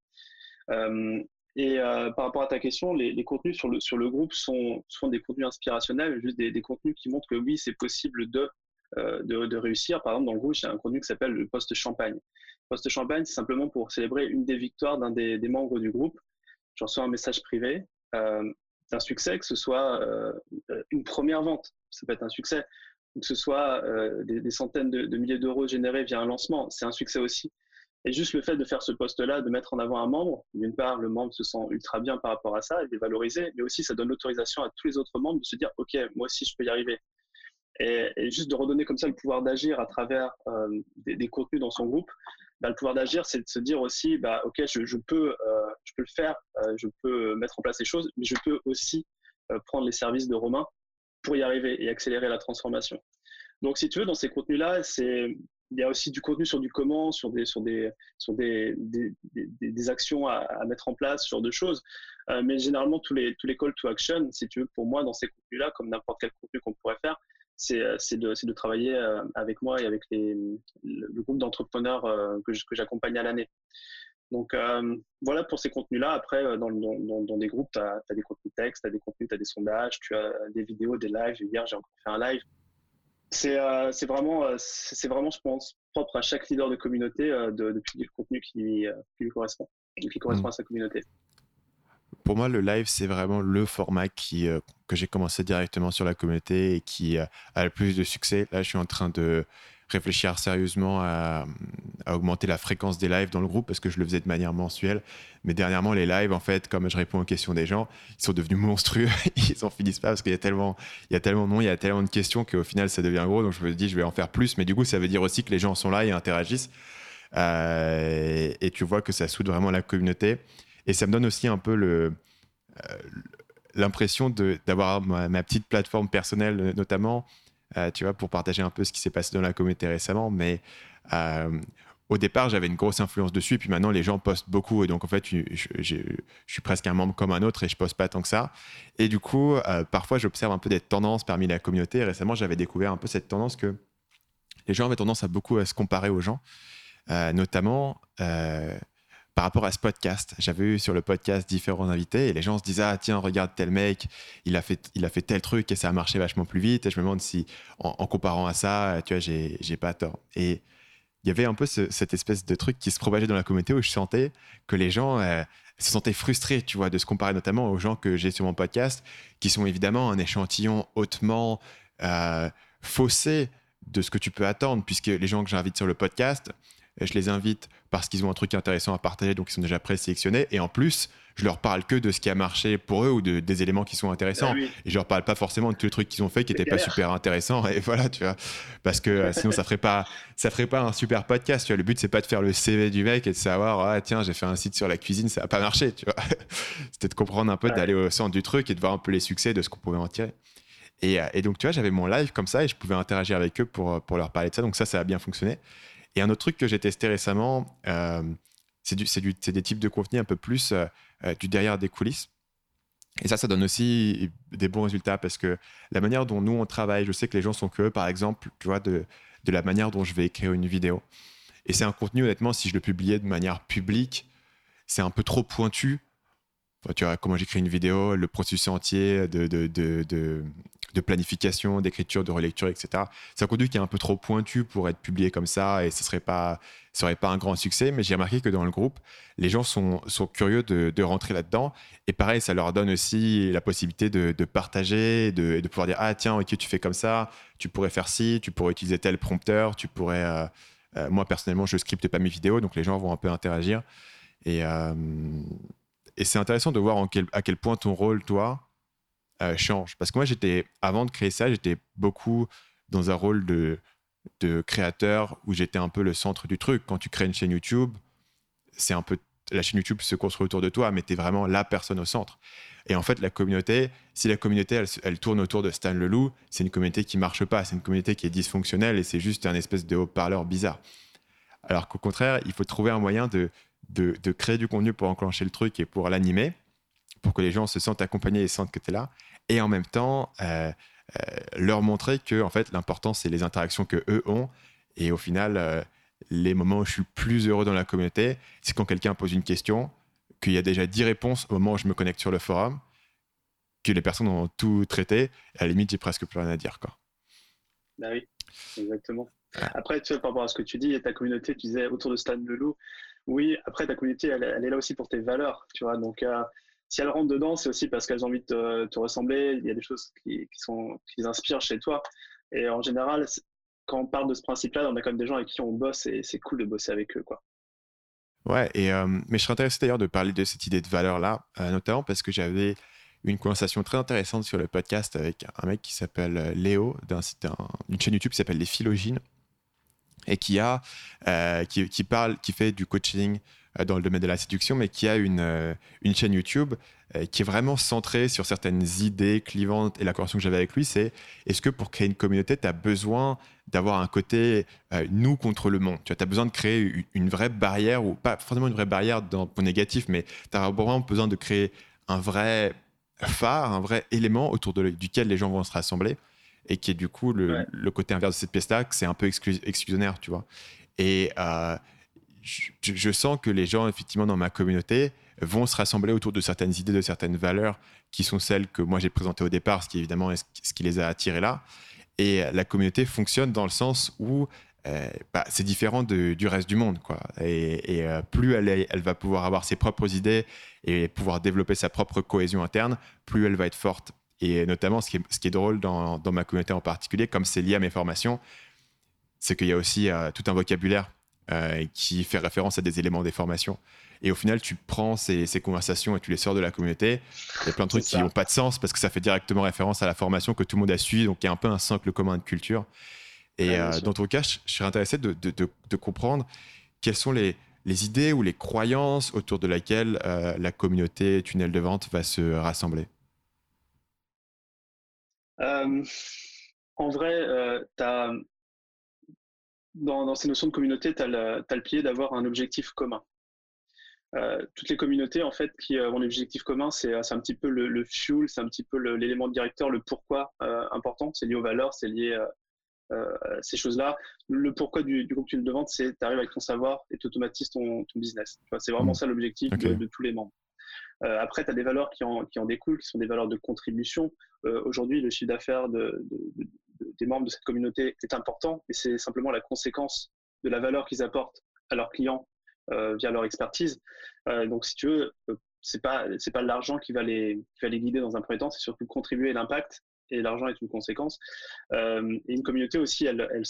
Par rapport à ta question, les contenus sur le groupe sont des contenus inspirationnels, juste des contenus qui montrent que oui, c'est possible de réussir. Par exemple, dans le groupe, il y a un contenu qui s'appelle le post champagne. Post champagne, c'est simplement pour célébrer une des victoires d'un des membres du groupe. Je reçois un message privé d'un succès, que ce soit une première vente, ça peut être un succès, ou que ce soit des centaines de milliers d'euros générés via un lancement, c'est un succès aussi. Et juste le fait de faire ce poste-là, de mettre en avant un membre, d'une part, le membre se sent ultra bien par rapport à ça, il est valorisé, mais aussi ça donne l'autorisation à tous les autres membres de se dire, OK, moi aussi je peux y arriver. Et juste de redonner comme ça le pouvoir d'agir à travers des contenus dans son groupe, bah, le pouvoir d'agir, c'est de se dire aussi, bah, OK, je peux le faire, je peux mettre en place les choses, mais je peux aussi prendre les services de Romain pour y arriver et accélérer la transformation. Donc, si tu veux, dans ces contenus-là, il y a aussi du contenu sur du comment, sur des actions à mettre en place, ce genre de choses. Mais généralement, tous les call to action, si tu veux, pour moi, dans ces contenus-là, comme n'importe quel contenu qu'on pourrait faire, c'est de travailler avec moi et avec le groupe d'entrepreneurs que j'accompagne à l'année. Donc, voilà pour ces contenus-là. Après, dans des groupes, tu as des contenus texte, tu as des contenus, tu as des sondages, tu as des vidéos, des lives. Hier, j'ai encore fait un live. C'est vraiment, je pense, propre à chaque leader de communauté de publier le contenu qui lui correspond et qui correspond à sa communauté.
Pour moi, le live, c'est vraiment le format que j'ai commencé directement sur la communauté et qui a le plus de succès. Là, je suis en train de réfléchir sérieusement à augmenter la fréquence des lives dans le groupe parce que je le faisais de manière mensuelle. Mais dernièrement, les lives, en fait, comme je réponds aux questions des gens, ils sont devenus monstrueux. Ils n'en finissent pas parce qu'il y a tellement de noms, il y a tellement de questions qu'au final, ça devient gros. Donc, je me dis, je vais en faire plus. Mais du coup, ça veut dire aussi que les gens sont là et interagissent. Et tu vois que ça soude vraiment la communauté. Et ça me donne aussi un peu l'impression d'avoir ma petite plateforme personnelle, notamment, tu vois, pour partager un peu ce qui s'est passé dans la communauté récemment. Mais au départ, j'avais une grosse influence dessus. Et puis maintenant, les gens postent beaucoup. Et donc, en fait, je suis presque un membre comme un autre et je poste pas tant que ça. Et du coup, parfois, j'observe un peu des tendances parmi la communauté. Et récemment, j'avais découvert un peu cette tendance que les gens avaient tendance à beaucoup à se comparer aux gens. Notamment, par par rapport à ce podcast. J'avais eu sur le podcast différents invités et les gens se disaient ah tiens regarde tel mec, il a fait tel truc et ça a marché vachement plus vite. Et je me demande si en comparant à ça, tu vois, j'ai pas tort. Et il y avait un peu cette espèce de truc qui se propageait dans la communauté où je sentais que les gens se sentaient frustrés, tu vois, de se comparer notamment aux gens que j'ai sur mon podcast, qui sont évidemment un échantillon hautement faussé de ce que tu peux attendre, puisque les gens que j'invite sur le podcast, je les invite parce qu'ils ont un truc intéressant à partager, donc ils sont déjà présélectionnés, et en plus, je leur parle que de ce qui a marché pour eux ou des éléments qui sont intéressants.
Oui,
Et je leur parle pas forcément de tous les trucs qu'ils ont fait qui n'étaient pas super intéressants. Et voilà, tu vois, parce que sinon ça ferait pas un super podcast. Tu vois, le but c'est pas de faire le CV du mec et de savoir ah tiens j'ai fait un site sur la cuisine, ça a pas marché. Tu vois, c'était de comprendre un peu, d'aller au centre du truc et de voir un peu les succès de ce qu'on pouvait en tirer. Et donc tu vois, j'avais mon live comme ça et je pouvais interagir avec eux pour leur parler de ça. Donc ça a bien fonctionné. Et un autre truc que j'ai testé récemment, c'est des types de contenus un peu plus du derrière des coulisses. Et ça donne aussi des bons résultats parce que la manière dont nous on travaille, je sais que les gens sont curieux, par exemple, tu vois, de la manière dont je vais écrire une vidéo. Et c'est un contenu, honnêtement, si je le publiais de manière publique, c'est un peu trop pointu. Enfin, tu vois, comment j'écris une vidéo, le processus entier de planification, d'écriture, de relecture, etc. C'est un contenu qui est un peu trop pointu pour être publié comme ça et ça serait pas un grand succès. Mais j'ai remarqué que dans le groupe, les gens sont curieux de rentrer là-dedans. Et pareil, ça leur donne aussi la possibilité de partager, de pouvoir dire ah tiens, ok, tu fais comme ça, tu pourrais faire ci, tu pourrais utiliser tel prompteur, tu pourrais. Moi personnellement, je scripte pas mes vidéos, donc les gens vont un peu interagir. Et c'est intéressant de voir à quel point ton rôle, toi, change. Parce que moi, avant de créer ça, j'étais beaucoup dans un rôle de créateur où j'étais un peu le centre du truc. Quand tu crées une chaîne YouTube, c'est un peu la chaîne YouTube se construit autour de toi, mais tu es vraiment la personne au centre. Et en fait, la communauté, si la communauté, elle tourne autour de Stan Leloup, c'est une communauté qui marche pas, c'est une communauté qui est dysfonctionnelle et c'est juste un espèce de haut-parleur bizarre. Alors qu'au contraire, il faut trouver un moyen de créer du contenu pour enclencher le truc et pour l'animer, pour que les gens se sentent accompagnés et sentent que tu es là. Et en même temps, leur montrer que en fait, l'important, c'est les interactions qu'eux ont. Et au final, les moments où je suis le plus heureux dans la communauté, c'est quand quelqu'un pose une question, qu'il y a déjà 10 réponses au moment où je me connecte sur le forum, que les personnes ont tout traité. À la limite, j'ai presque plus rien à dire, quoi.
Bah oui, exactement. Après, tu vois, par rapport à ce que tu dis, ta communauté, tu disais autour de Stan Leloup, oui, après, ta communauté, elle est là aussi pour tes valeurs, tu vois. Donc, si elles rentrent dedans, c'est aussi parce qu'elles ont envie de te ressembler. Il y a des choses qui les inspirent chez toi. Et en général, quand on parle de ce principe-là, on a quand même des gens avec qui on bosse et c'est cool de bosser avec eux, quoi.
Ouais, mais je serais intéressé d'ailleurs de parler de cette idée de valeur-là, notamment parce que j'avais une conversation très intéressante sur le podcast avec un mec qui s'appelle Léo, d'une chaîne YouTube qui s'appelle Les Philogines, et qui fait du coaching dans le domaine de la séduction, mais qui a une chaîne YouTube qui est vraiment centrée sur certaines idées clivantes. Et la conversation que j'avais avec lui, c'est est-ce que pour créer une communauté, tu as besoin d'avoir un côté nous contre le monde? Tu as besoin de créer une vraie barrière, ou pas forcément une vraie barrière dans le négatif, mais tu as vraiment besoin de créer un vrai phare, un vrai élément autour duquel les gens vont se rassembler, et qui est du coup le côté inverse de cette pièce-là, que c'est un peu exclusionnaire, tu vois. Et je sens que les gens, effectivement, dans ma communauté, vont se rassembler autour de certaines idées, de certaines valeurs qui sont celles que moi j'ai présentées au départ, ce qui évidemment est ce qui les a attirés là. Et la communauté fonctionne dans le sens où c'est différent du reste du monde, quoi. Et plus elle va pouvoir avoir ses propres idées et pouvoir développer sa propre cohésion interne, plus elle va être forte. Et notamment, ce qui est drôle dans ma communauté en particulier, comme c'est lié à mes formations, c'est qu'il y a aussi tout un vocabulaire qui fait référence à des éléments des formations. Et au final, tu prends ces conversations et tu les sors de la communauté. Il y a plein de trucs qui n'ont pas de sens parce que ça fait directement référence à la formation que tout le monde a suivi. Donc, il y a un peu un socle commun de culture. Et dans ton cas, je serais intéressé de comprendre quelles sont les idées ou les croyances autour de laquelle la communauté tunnel de vente va se rassembler.
En vrai, dans ces notions de communauté, tu as le pilier d'avoir un objectif commun. Toutes les communautés en fait qui ont un objectif commun, c'est un petit peu le fuel, c'est un petit peu l'élément directeur, le pourquoi important. C'est lié aux valeurs, c'est lié ces choses-là. Le pourquoi du groupe tunnel de vente, c'est tu arrives avec ton savoir et tu automatises ton business. Tu vois, c'est vraiment ça l'objectif de tous les membres. Après, tu as des valeurs qui en découlent, qui sont des valeurs de contribution. Aujourd'hui, le chiffre d'affaires des membres de cette communauté est important, et c'est simplement la conséquence de la valeur qu'ils apportent à leurs clients via leur expertise. Donc, si tu veux, c'est pas l'argent qui va les guider dans un premier temps, c'est surtout contribuer à l'impact, et l'argent est une conséquence. Et une communauté aussi, elle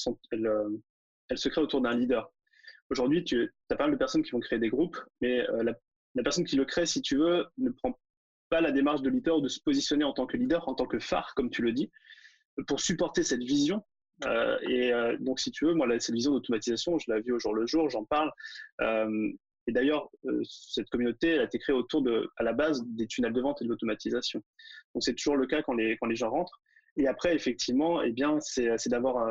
se crée autour d'un leader. Aujourd'hui, tu as pas mal de personnes qui vont créer des groupes, mais la personne qui le crée, si tu veux, ne prend pas la démarche de leader ou de se positionner en tant que leader, en tant que phare, comme tu le dis, pour supporter cette vision. Donc, si tu veux, moi, cette vision d'automatisation, je la vis au jour le jour, j'en parle. Et d'ailleurs, cette communauté, elle a été créée autour à la base des tunnels de vente et de l'automatisation. Donc, c'est toujours le cas quand les gens rentrent. Et après, effectivement, eh bien, c'est d'avoir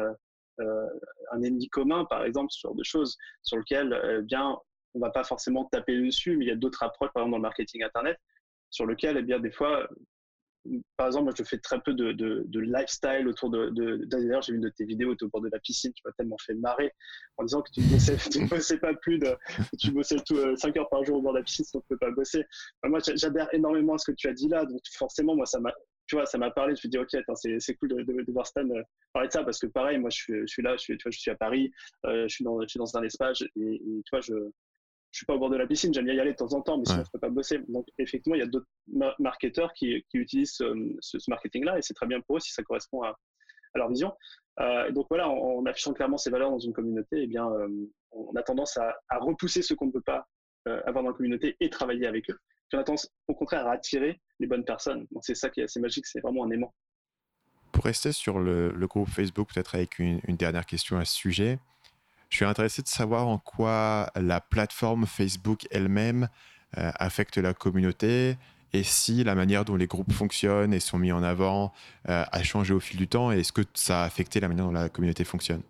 un ennemi commun, par exemple, ce genre de choses, sur lequel, bien, on ne va pas forcément taper dessus, mais il y a d'autres approches, par exemple, dans le marketing Internet, sur lequel, eh bien, des fois, par exemple, moi, je fais très peu de lifestyle autour d'ailleurs, j'ai vu une de tes vidéos au bord de la piscine, tu m'as tellement fait marrer en disant que tu bossais pas tu bossais 5 heures par jour au bord de la piscine, sinon tu ne peux pas bosser. Enfin, moi, j'adhère énormément à ce que tu as dit là, donc forcément, moi, ça m'a parlé. Je me suis dit, ok, attends, c'est cool de voir Stan parler de ça, parce que pareil, moi, je suis là, tu vois, je suis à Paris, je suis dans un espace, et tu vois, je suis pas au bord de la piscine, j'aime bien y aller de temps en temps, mais sinon je peux pas bosser. Donc effectivement, il y a d'autres marketeurs qui utilisent ce marketing-là, et c'est très bien pour eux si ça correspond à leur vision. Donc voilà, en affichant clairement ces valeurs dans une communauté, eh bien, on a tendance à repousser ce qu'on ne peut pas avoir dans la communauté et travailler avec eux. Puis on a tendance au contraire à attirer les bonnes personnes. Donc c'est ça qui est assez magique, c'est vraiment un aimant.
Pour rester sur le groupe Facebook, peut-être avec une dernière question à ce sujet, je suis intéressé de savoir en quoi la plateforme Facebook elle-même affecte la communauté, et si la manière dont les groupes fonctionnent et sont mis en avant a changé au fil du temps, et est-ce que ça a affecté la manière dont la communauté fonctionne?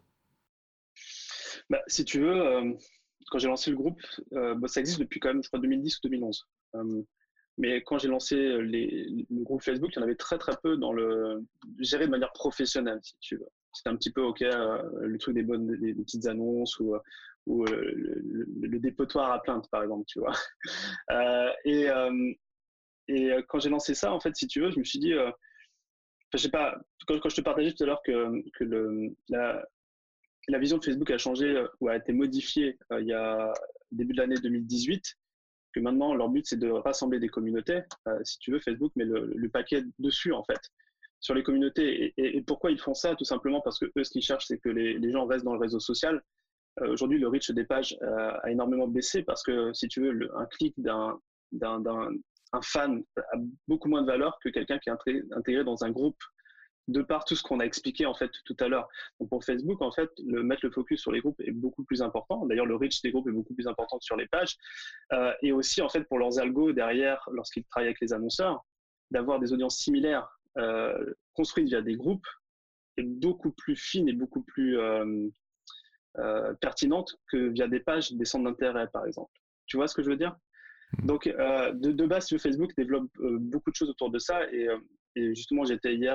Si tu veux, quand j'ai lancé le groupe, ça existe depuis quand même, je crois, 2010 ou 2011. Mais quand j'ai lancé le groupe Facebook, il y en avait très très peu géré de manière professionnelle, si tu veux. C'était un petit peu le truc des petites annonces ou le dépotoir à plainte, par exemple, tu vois. Et quand j'ai lancé ça, en fait, si tu veux, je me suis dit, je sais pas, quand je te partageais tout à l'heure que la vision de Facebook a changé ou a été modifiée il y a début de l'année 2018, que maintenant leur but c'est de rassembler des communautés. Si tu veux, Facebook met le paquet dessus en fait sur les communautés. Et pourquoi ils font ça? Tout simplement parce que eux, ce qu'ils cherchent, c'est que les gens restent dans le réseau social. Aujourd'hui, le reach des pages a énormément baissé, parce que si tu veux, un clic d'un fan a beaucoup moins de valeur que quelqu'un qui est intégré dans un groupe, de par tout ce qu'on a expliqué en fait tout à l'heure. Donc pour Facebook, en fait, mettre le focus sur les groupes est beaucoup plus important. D'ailleurs, le reach des groupes est beaucoup plus important que sur les pages. Et aussi, en fait, pour leurs algos derrière, lorsqu'ils travaillent avec les annonceurs, d'avoir des audiences similaires construites via des groupes est beaucoup plus fine et beaucoup plus pertinente que via des pages, des centres d'intérêt, par exemple. Tu vois ce que je veux dire? Donc, de base, sur Facebook développe beaucoup de choses autour de ça. Et justement, j'étais hier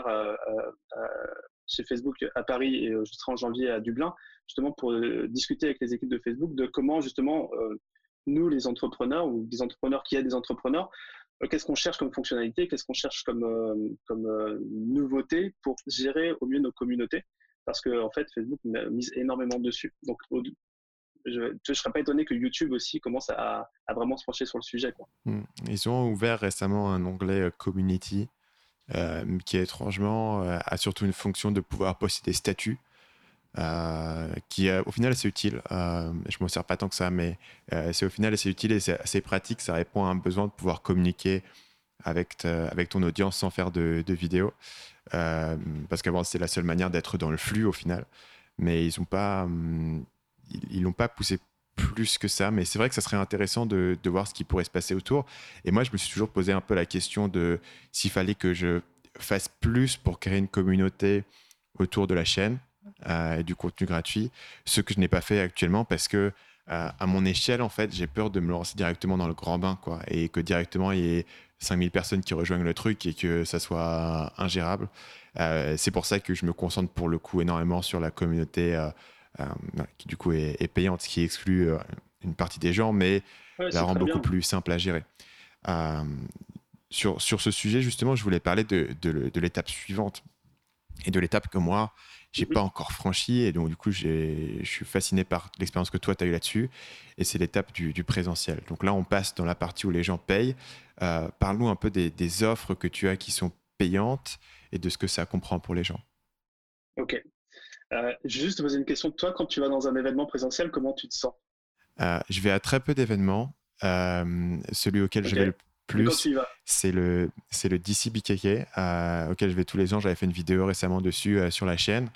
chez Facebook à Paris, et je serai en janvier à Dublin, justement pour discuter avec les équipes de Facebook de comment, justement, nous, les entrepreneurs, ou des entrepreneurs qui aident des entrepreneurs, qu'est-ce qu'on cherche comme fonctionnalité, qu'est-ce qu'on cherche comme nouveauté pour gérer au mieux nos communautés. Parce que, en fait, Facebook mise énormément dessus. Donc, je ne serais pas étonné que YouTube aussi commence à vraiment se pencher sur le sujet, quoi.
Ils ont ouvert récemment un onglet Community qui étrangement a surtout une fonction de pouvoir poster des statuts qui au final assez utile. Je m'en sers pas tant que ça, mais c'est au final assez utile et c'est assez pratique. Ça répond à un besoin de pouvoir communiquer avec ton audience sans faire de vidéo, parce qu'avant c'était la seule manière d'être dans le flux au final, mais ils l'ont pas poussé plus que ça. Mais c'est vrai que ça serait intéressant de voir ce qui pourrait se passer autour. Et moi, je me suis toujours posé un peu la question de s'il fallait que je fasse plus pour créer une communauté autour de la chaîne et du contenu gratuit, ce que je n'ai pas fait actuellement, parce que à mon échelle, en fait, j'ai peur de me lancer directement dans le grand bain, quoi, et que directement il y ait 5000 personnes qui rejoignent le truc et que ça soit ingérable. C'est pour ça que je me concentre pour le coup énormément sur la communauté euh, qui du coup est payante, ce qui exclut une partie des gens, mais
Ouais,
la
c'est
rend
très
beaucoup
bien.
plus simple à gérer. Euh, sur ce sujet, justement, je voulais parler de l'étape suivante et de l'étape que moi, j'ai
Mhm.
pas encore franchie. Et donc, du coup, je suis fasciné par l'expérience que toi, tu as eue là-dessus. Et c'est l'étape du présentiel. Donc là, on passe dans la partie où les gens payent. Parle-nous un peu des offres que tu as qui sont payantes et de ce que ça comprend pour les gens.
Ok. Je vais juste te poser une question. Toi, quand tu vas dans un événement présentiel, comment tu te sens?
Je vais à très peu d'événements. Celui auquel je
Ok.
vais le
Mais quand
plus,
tu y vas,
c'est le DC BKK, auquel je vais tous les ans. J'avais fait une vidéo récemment dessus sur la chaîne.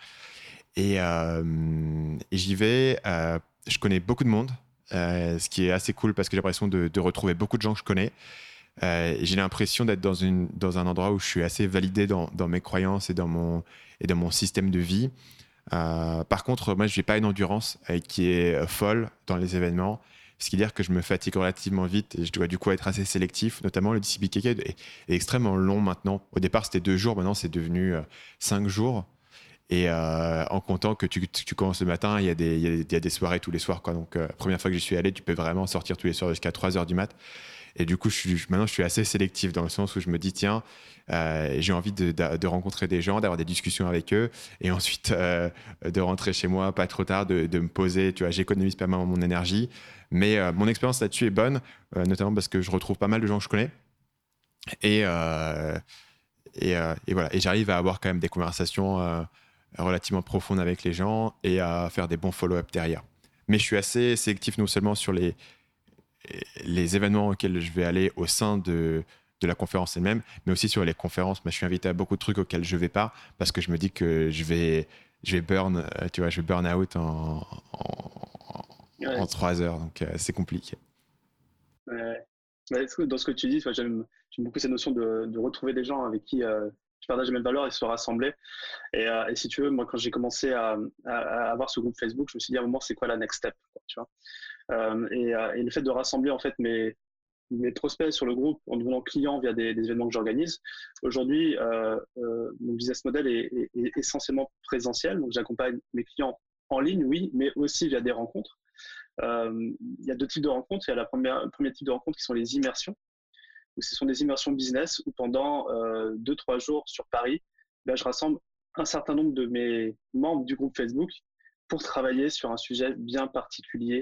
Et j'y vais. Je connais beaucoup de monde, ce qui est assez cool parce que j'ai l'impression de retrouver beaucoup de gens que je connais. Et j'ai l'impression d'être dans un endroit où je suis assez validé dans mes croyances et dans mon système de vie. Par contre, moi, je n'ai pas une endurance qui est folle dans les événements, ce qui veut dire que je me fatigue relativement vite et je dois du coup être assez sélectif. Notamment, le DCBKK est extrêmement long maintenant. Au départ, c'était 2 jours, maintenant, c'est devenu 5 jours. Et en comptant que tu commences le matin, il y a des soirées tous les soirs, quoi. Donc, première fois que j'y suis allé, tu peux vraiment sortir tous les soirs jusqu'à 3 heures du mat. Et du coup, maintenant, je suis assez sélectif dans le sens où je me dis, tiens, j'ai envie de rencontrer des gens, d'avoir des discussions avec eux, et ensuite de rentrer chez moi pas trop tard, de me poser. Tu vois, j'économise pas mal mon énergie. Mais mon expérience là-dessus est bonne, notamment parce que je retrouve pas mal de gens que je connais. Et, et voilà. Et j'arrive à avoir quand même des conversations relativement profondes avec les gens et à faire des bons follow-up derrière. Mais je suis assez sélectif non seulement sur les événements auxquels je vais aller au sein de la conférence elle-même, mais aussi sur les conférences. Moi, je suis invité à beaucoup de trucs auxquels je vais pas parce que je me dis que je vais burn, tu vois, je vais burn out en
ouais,
3 heures, donc c'est compliqué.
ouais. Ouais, dans ce que tu dis, enfin, j'aime beaucoup cette notion de retrouver des gens avec qui tu partages les mêmes valeurs et se rassembler. Et si tu veux, moi, quand j'ai commencé à avoir ce groupe Facebook, je me suis dit à un moment, c'est quoi la next step, quoi, tu vois. Et le fait de rassembler en fait mes prospects sur le groupe en devenant client via des événements que j'organise. Aujourd'hui, mon business model est essentiellement présentiel. Donc, j'accompagne mes clients en ligne, oui, mais aussi via des rencontres. Il y a deux types de rencontres. Il y a le premier type de rencontre qui sont les immersions. Donc, ce sont des immersions business où pendant 2-3 jours sur Paris, ben, je rassemble un certain nombre de mes membres du groupe Facebook pour travailler sur un sujet bien particulier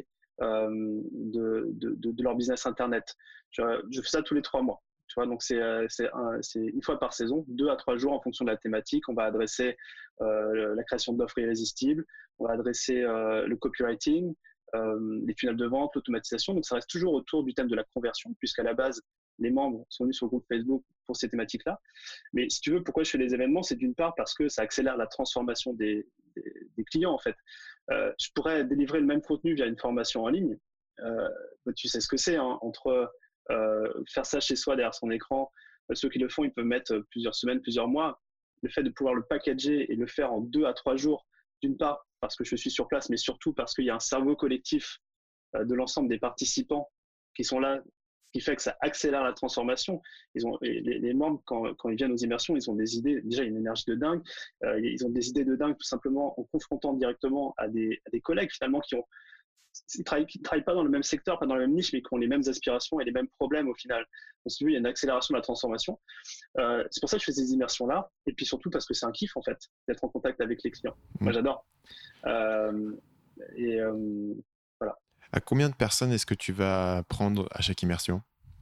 de leur business Internet. Je fais ça tous les 3 mois. Tu vois, donc c'est une fois par saison, 2 à 3 jours en fonction de la thématique. On va adresser la création d'offres irrésistibles, on va adresser le copywriting, les tunnels de vente, l'automatisation. Donc ça reste toujours autour du thème de la conversion, puisqu'à la base, les membres sont venus sur le groupe Facebook pour ces thématiques-là. Mais si tu veux, pourquoi je fais les événements, c'est d'une part parce que ça accélère la transformation des clients, en fait. Je pourrais délivrer le même contenu via une formation en ligne. Euh, Tu sais ce que c'est, hein, entre faire ça chez soi derrière son écran. Ceux qui le font, ils peuvent mettre plusieurs semaines, plusieurs mois. Le fait de pouvoir le packager et le faire en 2 à 3 jours, d'une part parce que je suis sur place, mais surtout parce qu'il y a un cerveau collectif de l'ensemble des participants qui sont là, qui fait que ça accélère la transformation. Les membres, quand ils viennent aux immersions, ils ont des idées, déjà, il y a une énergie de dingue, ils ont des idées de dingue tout simplement en confrontant directement à des collègues finalement qui ne travaillent pas dans le même secteur, pas dans la même niche, mais qui ont les mêmes aspirations et les mêmes problèmes au final. Donc, si tu veux, il y a une accélération de la transformation. C'est pour ça que je fais ces immersions-là, et puis surtout parce que c'est un kiff en fait, d'être en contact avec les clients. Moi,
Mm.
j'adore. Euh, et voilà.
À combien de personnes est-ce que tu vas prendre à chaque immersion?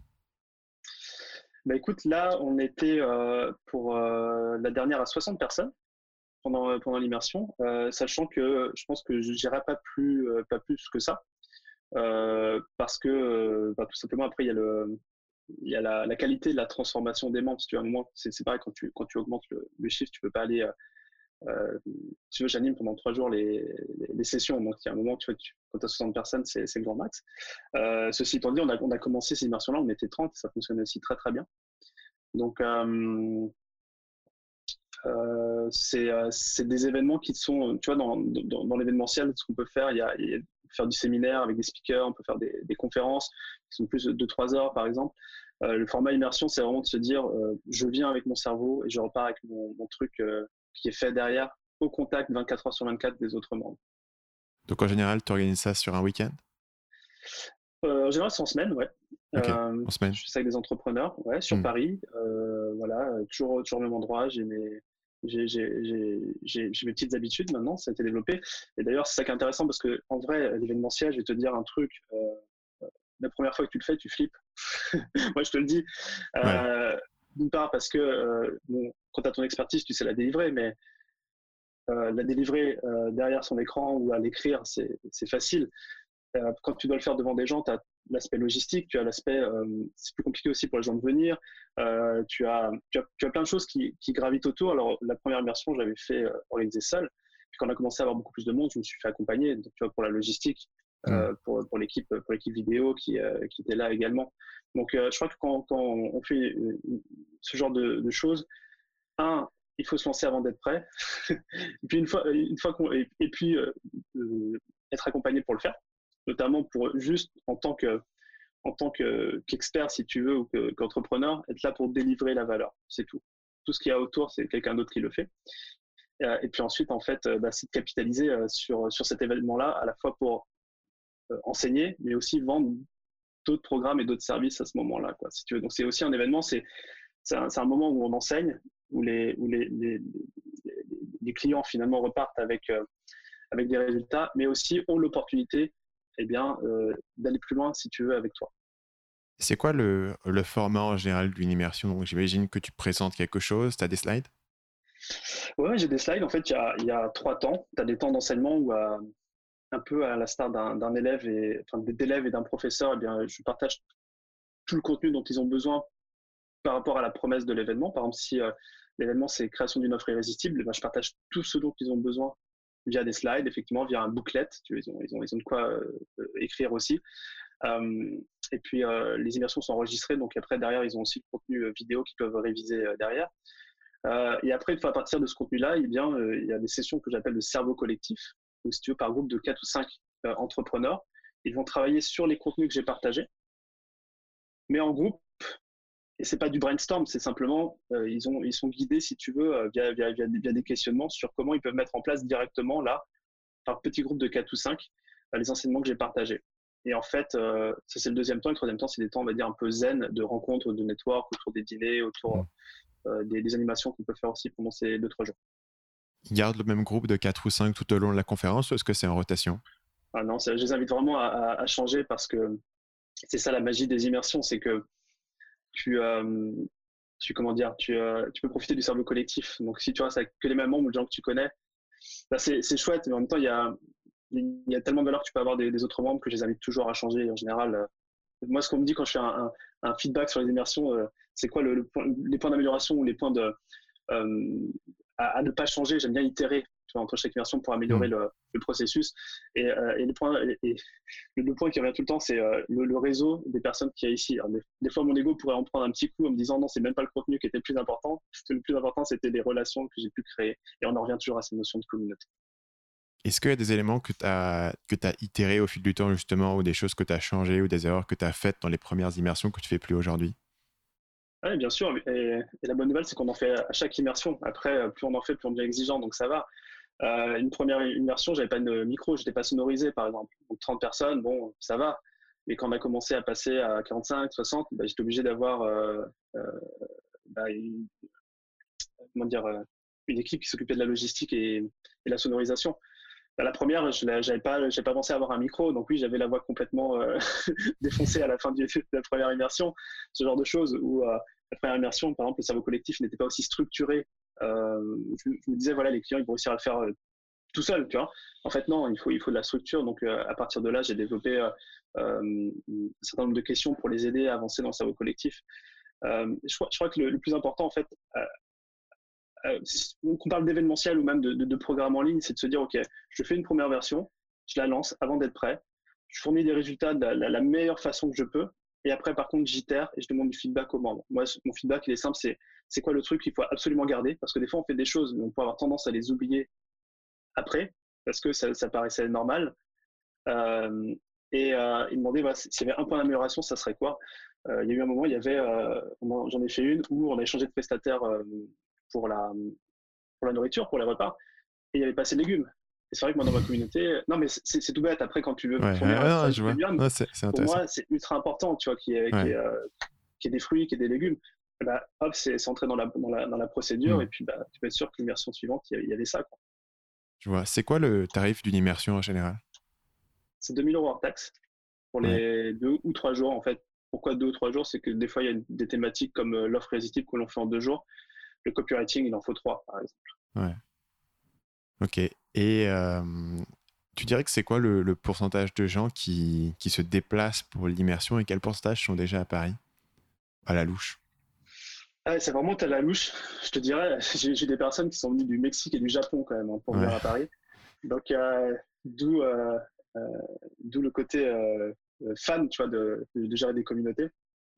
Bah écoute, là, on était pour la dernière à 60 personnes pendant l'immersion, sachant que je pense que je n'irai pas plus que ça, parce que bah, tout simplement après il y a la qualité de la transformation des membres. Si tu veux, à un moment, c'est pareil quand tu augmentes le chiffre, tu peux pas aller. Si tu veux, j'anime pendant 3 jours les sessions, donc il y a un moment, tu vois, quand tu as 60 personnes, c'est le grand max. Ceci étant dit, on a commencé ces immersions-là, on était 30, ça fonctionnait aussi très très bien. Donc, c'est des événements qui sont, tu vois, dans l'événementiel, ce qu'on peut faire, il y a faire du séminaire avec des speakers, on peut faire des conférences qui sont plus de 3 heures, par exemple. Le format immersion, c'est vraiment de se dire, je viens avec mon cerveau et je repars avec mon truc qui est fait derrière, au contact 24 heures sur 24 des autres membres.
Donc en général, tu organises ça sur un week-end?
En général, c'est en semaine, ouais.
Ok, en semaine.
Je fais ça avec des entrepreneurs, ouais, sur Paris. Voilà, toujours au même endroit. J'ai mes petites habitudes maintenant, ça a été développé. Et d'ailleurs, c'est ça qui est intéressant parce que en vrai, l'événementiel, je vais te dire un truc. La première fois que tu le fais, tu flippes. Moi, je te le dis.
Ouais.
D'une part parce que bon, quand tu as ton expertise, tu sais la délivrer, mais la délivrer derrière son écran ou à l'écrire, c'est facile. Quand tu dois le faire devant des gens, tu as l'aspect logistique, tu as l'aspect, c'est plus compliqué aussi pour les gens de venir. Tu as plein de choses qui gravitent autour. Alors, la première immersion, j'avais fait organiser seul. Puis quand on a commencé à avoir beaucoup plus de monde, je me suis fait accompagner. Donc, tu vois, pour la logistique, pour l'équipe vidéo qui était là également. Donc, je crois que quand on fait ce genre de choses, il faut se lancer avant d'être prêt. Et puis être accompagné pour le faire, notamment pour juste en tant qu'expert, si tu veux, ou qu'entrepreneur, être là pour délivrer la valeur. C'est tout. Tout ce qu'il y a autour, c'est quelqu'un d'autre qui le fait. Et puis ensuite, en fait, c'est de capitaliser sur cet événement-là, à la fois pour enseigner, mais aussi vendre d'autres programmes et d'autres services à ce moment-là, quoi, si tu veux. Donc, c'est aussi un événement, c'est un moment où on enseigne, où les clients finalement repartent avec des résultats, mais aussi ont l'opportunité d'aller plus loin, si tu veux, avec toi.
C'est quoi le format en général d'une immersion? Donc, j'imagine que tu présentes quelque chose, tu as des slides?
Ouais, j'ai des slides. En fait, il y a 3 temps. Tu as des temps d'enseignement où, un peu à la star d'un élève d'élèves et d'un professeur, eh bien, je partage tout le contenu dont ils ont besoin par rapport à la promesse de l'événement. Par exemple, si l'événement, c'est création d'une offre irrésistible, je partage tout ce dont ils ont besoin via des slides, effectivement, via un booklet. Ils ont de quoi écrire aussi. Et puis, les immersions sont enregistrées. Donc, après, derrière, ils ont aussi le contenu vidéo qu'ils peuvent réviser derrière. Et après, une fois à partir de ce contenu-là, il y a des sessions que j'appelle le cerveau collectif. Donc, si tu veux, par groupe de 4 ou 5 entrepreneurs, ils vont travailler sur les contenus que j'ai partagés, mais en groupe. Et c'est pas du brainstorm, c'est simplement ils sont guidés, si tu veux, via des questionnements sur comment ils peuvent mettre en place directement là, par petit groupe de 4 ou 5, les enseignements que j'ai partagés. Et en fait, ça c'est le deuxième temps. Le troisième temps, c'est des temps, on va dire, un peu zen, de rencontres, de network, autour des dîners, autour des animations qu'on peut faire aussi pendant ces 2-3 jours.
Ils gardent le même groupe de 4 ou 5 tout au long de la conférence, ou est-ce que c'est en rotation?
Ah non, je les invite vraiment à changer, parce que c'est ça la magie des immersions, c'est que tu peux profiter du cerveau collectif. Donc, si tu restes avec que les mêmes membres ou les gens que tu connais, c'est chouette, mais en même temps, il y a tellement de valeur que tu peux avoir des autres membres que je les invite toujours à changer. En général, moi, ce qu'on me dit quand je fais un feedback sur les immersions, c'est quoi les points d'amélioration ou les points à ne pas changer. J'aime bien itérer, tu vois, entre chaque immersion pour améliorer le processus. Et le point qui revient tout le temps, c'est le réseau des personnes qu'il y a ici. Alors, des fois, mon ego pourrait en prendre un petit coup en me disant non, c'est même pas le contenu qui était le plus important. Le plus important, c'était les relations que j'ai pu créer. Et on en revient toujours à cette notion de communauté.
Est-ce qu'il y a des éléments que tu as itérés au fil du temps, justement, ou des choses que tu as changées, ou des erreurs que tu as faites dans les premières immersions que tu fais plus aujourd'hui?
Oui, bien sûr. Et la bonne nouvelle, c'est qu'on en fait à chaque immersion. Après, plus on en fait, plus on devient exigeant, donc ça va. Une première immersion, j'avais pas de micro, j'étais pas sonorisé, par exemple. Donc 30 personnes, bon, ça va. Mais quand on a commencé à passer à 45, 60, j'étais obligé d'avoir une équipe qui s'occupait de la logistique et la sonorisation. La première, j'avais pas pensé à avoir un micro, donc oui, j'avais la voix complètement défoncée à la fin de la première immersion, ce genre de choses, où la première immersion, par exemple, le cerveau collectif n'était pas aussi structuré. Je me disais, voilà, les clients, ils vont réussir à le faire tout seul, tu vois. En fait, non, il faut de la structure. Donc, à partir de là, j'ai développé un certain nombre de questions pour les aider à avancer dans le cerveau collectif. Je crois que le plus important, en fait, qu'on parle d'événementiel ou même de programme en ligne, c'est de se dire, OK, je fais une première version, je la lance avant d'être prêt, je fournis des résultats de la meilleure façon que je peux, et après, par contre, j'itère et je demande du feedback aux membres. Moi, mon feedback, il est simple, c'est quoi le truc qu'il faut absolument garder, parce que des fois, on fait des choses, mais on peut avoir tendance à les oublier après, parce que ça paraissait normal. Il me demandait s'il y avait un point d'amélioration, ça serait quoi. Il y a eu un moment, j'en ai fait une où on a échangé de prestataire pour la nourriture, pour les repas, et il y avait pas assez de légumes. Et c'est vrai que moi, dans ma communauté, non, mais c'est tout bête. Après, quand tu veux
Ouais,
fournir un
non,
service
je vois.
premium,
Ouais, c'est
pour
intéressant.
moi, c'est ultra important, tu vois, qu'il y ait
Ouais.
des fruits, qu'il y ait des légumes. Et bah, hop, c'est entré dans la procédure, et
Hmm.
puis bah, tu peux être sûr que l'immersion suivante, il y avait ça, quoi.
Je vois. C'est quoi le tarif d'une immersion en général?
C'est 2 000 € hors taxe pour
Ouais.
les 2 ou 3 jours, en fait. Pourquoi 2 ou 3 jours? C'est que des fois, il y a des thématiques comme l'offre irrésistible que l'on fait en 2 jours. Le copywriting, il en faut 3, par exemple.
Ouais. Ok. Et tu dirais que c'est quoi le pourcentage de gens qui se déplacent pour l'immersion et quel pourcentage sont déjà à Paris, à la louche?
Ah, c'est vraiment à la louche. Je te dirais, j'ai des personnes qui sont venues du Mexique et du Japon quand même, hein, pour
Ouais.
venir à Paris. Donc, d'où euh, d'où le côté fan, tu vois, de gérer des communautés,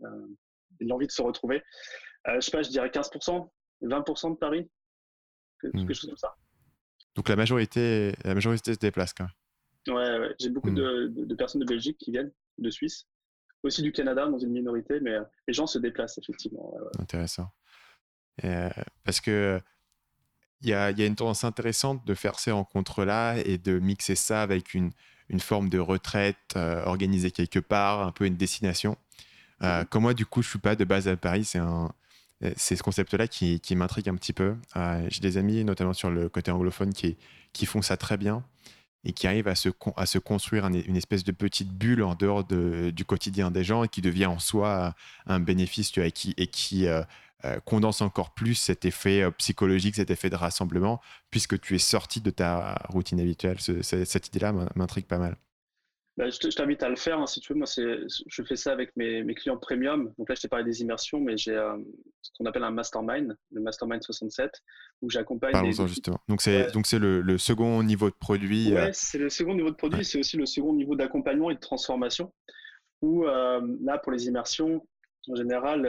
et l'envie de se retrouver. Je sais pas, je dirais 15%, 20% de Paris,
Hmm.
quelque chose comme ça.
Donc la majorité se déplace quand
Ouais, ouais. J'ai beaucoup
même. Hmm.
de personnes de Belgique qui viennent, de Suisse, aussi du Canada dans une minorité, mais les gens se déplacent effectivement. Ouais, ouais.
Intéressant. Euh, Parce que il y a une tendance intéressante de faire ces rencontres-là et de mixer ça avec une forme de retraite organisée quelque part, un peu une destination.
Mhm.
Comme moi, du coup, je suis pas de base à Paris, c'est ce concept-là qui m'intrigue un petit peu. J'ai des amis, notamment sur le côté anglophone, qui font ça très bien et qui arrivent à se construire une espèce de petite bulle en dehors du quotidien des gens et qui devient en soi un bénéfice, tu vois, et qui condense encore plus cet effet psychologique, cet effet de rassemblement, puisque tu es sorti de ta routine habituelle. Cette idée-là m'intrigue pas mal.
Bah, je t'invite à le faire, hein, si tu veux. Moi, je fais ça avec mes clients premium. Donc là, je t'ai parlé des immersions, mais j'ai ce qu'on appelle un mastermind, le Mastermind 67, où j'accompagne
Parlons-en
des
justement. Donc
ouais,
c'est le second niveau de produit.
ouais, c'est le second niveau de
Ouais.
produit, c'est aussi le second niveau d'accompagnement et de transformation. Où là, pour les immersions, en général,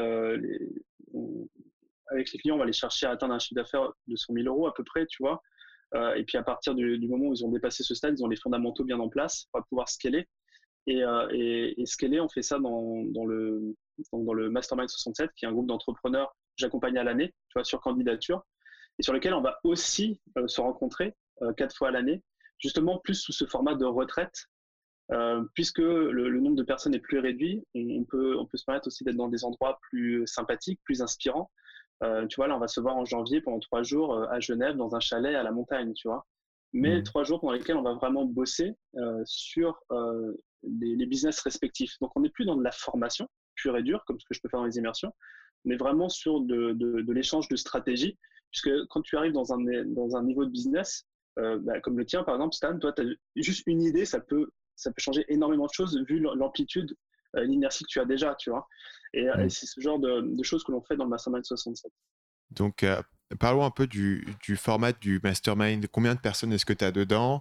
avec les clients, on va les chercher à atteindre un chiffre d'affaires de 100 000 € à peu près, tu vois. Et puis à partir du moment où ils ont dépassé ce stade, ils ont les fondamentaux bien en place pour pouvoir scaler. Et scaler, on fait ça dans le Mastermind 67, qui est un groupe d'entrepreneurs que j'accompagne à l'année, tu vois, sur candidature, et sur lequel on va aussi se rencontrer 4 fois à l'année, justement plus sous ce format de retraite, puisque le nombre de personnes est plus réduit. On peut se permettre aussi d'être dans des endroits plus sympathiques, plus inspirants. Tu vois, là, on va se voir en janvier pendant 3 jours à Genève, dans un chalet à la montagne, tu vois. Mais
Mm.
3 jours pendant lesquels on va vraiment bosser sur les business respectifs. Donc, on n'est plus dans de la formation pure et dure, comme ce que je peux faire dans les immersions, mais vraiment sur de l'échange de stratégie, puisque quand tu arrives dans un niveau de business, comme le tien, par exemple, Stan, toi, tu as juste une idée, ça peut changer énormément de choses vu l'amplitude, l'inertie que tu as déjà, tu vois. Et
Mm.
c'est ce genre de choses que l'on fait dans le Mastermind 67.
Donc, parlons un peu du format du mastermind. Combien de personnes est-ce que tu as dedans?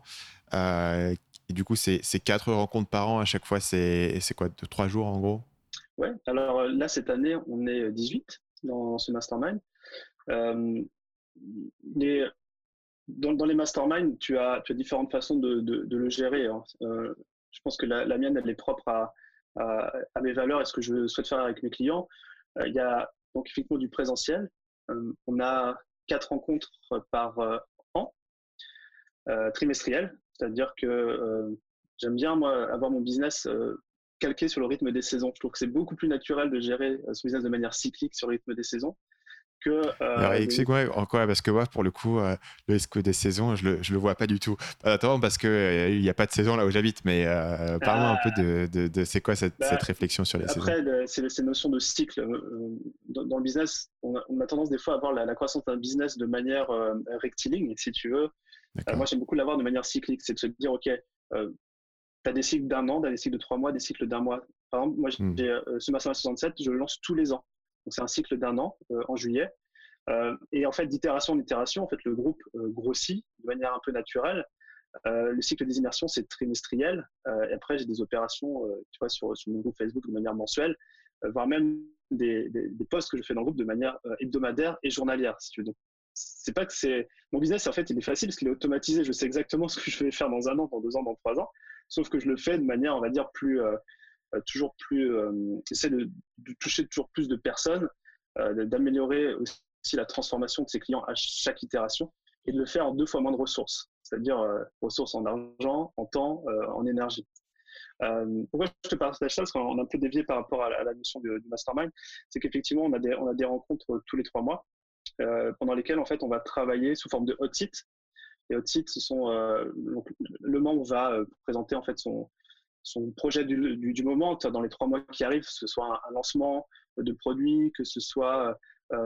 Et du coup, c'est 4 rencontres par an. À chaque fois, c'est quoi, 3 jours en gros?
Ouais, alors là, cette année, on est 18 dans ce Mastermind. Euh, les, dans les masterminds, tu as différentes façons de le gérer, hein. Je pense que la mienne, elle est propre à mes valeurs et ce que je souhaite faire avec mes clients. Il y a donc effectivement du présentiel. On a 4 rencontres par an, trimestrielles, c'est-à-dire que j'aime bien, moi, avoir mon business calqué sur le rythme des saisons. Je trouve que c'est beaucoup plus naturel de gérer ce business de manière cyclique sur le rythme des saisons que
Alors,
de...
explique-moi encore, parce que moi, pour le coup, le risque des saisons, je le vois pas du tout. Attends, parce que il n'y a pas de saison là où j'habite, mais parle-moi un peu
Ah,
de c'est quoi cette
bah,
réflexion sur les saisons.
après, c'est ces notions de cycle. Dans le business, on a tendance des fois à voir la croissance d'un business de manière rectiligne, si tu veux. Moi,
D'accord.
j'aime beaucoup l'avoir de manière cyclique. C'est de se dire, OK, tu as des cycles d'un an, tu as des cycles de 3 mois, des cycles d'un mois. Par exemple, moi,
Hmm.
j'ai ce Mastermind 67, je le lance tous les ans. Donc, c'est un cycle d'un an en juillet. Et en fait, d'itération en itération, en fait, le groupe grossit de manière un peu naturelle. Le cycle des immersions, c'est trimestriel. Et après, j'ai des opérations, tu vois, sur mon groupe Facebook de manière mensuelle, voire même des posts que je fais dans le groupe de manière hebdomadaire et journalière, si tu veux. c'est pas que c'est mon business en fait il est facile parce qu'il est automatisé. Je sais exactement ce que je vais faire dans 1 an, dans 2 ans, dans 3 ans. Sauf que je le fais de manière, on va dire, plus toujours plus, essaie de toucher toujours plus de personnes, d'améliorer aussi la transformation de ses clients à chaque itération et de le faire en 2 fois moins de ressources, c'est-à-dire ressources en argent, en temps, en énergie. Pourquoi je te partage ça? Parce qu'on a un peu dévié par rapport à la notion du mastermind. C'est qu'effectivement, on a des rencontres tous les 3 mois pendant lesquelles en fait, on va travailler sous forme de hot seat. Les hot seats, ce sont donc, le membre va présenter en fait son projet du moment dans les 3 mois qui arrivent, que ce soit un lancement de produit, que ce soit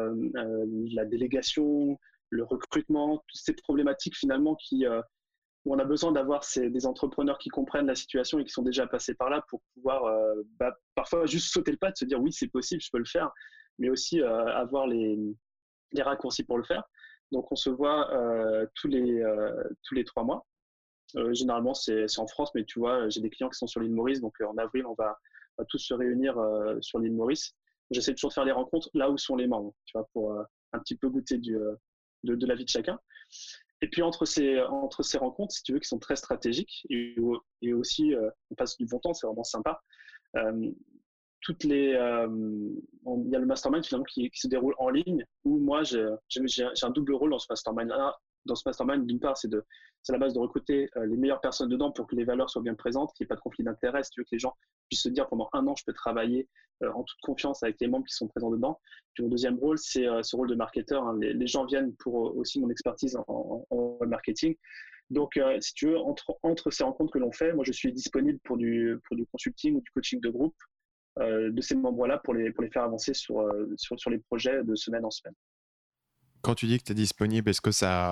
la délégation, le recrutement, toutes ces problématiques finalement où on a besoin d'avoir des entrepreneurs qui comprennent la situation et qui sont déjà passés par là pour pouvoir parfois juste sauter le pas, de se dire oui c'est possible, je peux le faire, mais aussi avoir les raccourcis pour le faire. Donc on se voit tous les 3 mois. Généralement, c'est en France, mais tu vois, j'ai des clients qui sont sur l'île Maurice, donc en avril, on va tous se réunir sur l'île Maurice. J'essaie toujours de faire les rencontres là où sont les membres, tu vois, pour un petit peu goûter de la vie de chacun. Et puis entre ces rencontres, si tu veux, qui sont très stratégiques et aussi on passe du bon temps, c'est vraiment sympa. Il y a le mastermind finalement qui se déroule en ligne où moi j'ai un double rôle dans ce mastermind-là. Dans ce mastermind, d'une part, c'est la base de recruter les meilleures personnes dedans pour que les valeurs soient bien présentes, qu'il n'y ait pas de conflit d'intérêt, si tu veux que les gens puissent se dire pendant 1 an, je peux travailler en toute confiance avec les membres qui sont présents dedans. Puis mon deuxième rôle, c'est ce rôle de marketeur. Hein. Les gens viennent pour aussi mon expertise en marketing. Donc, si tu veux, entre ces rencontres que l'on fait, moi, je suis disponible pour du consulting ou du coaching de groupe de ces membres-là pour les faire avancer sur les projets de semaine en semaine.
Quand tu dis que tu es disponible, est-ce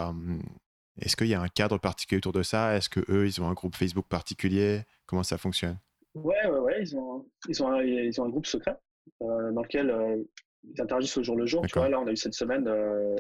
qu'il y a un cadre particulier autour de ça? Est-ce que eux, ils ont un groupe Facebook particulier? Comment ça fonctionne?
Ouais, ils ont un groupe secret dans lequel ils interagissent au jour le jour. Tu vois, là, on a eu cette semaine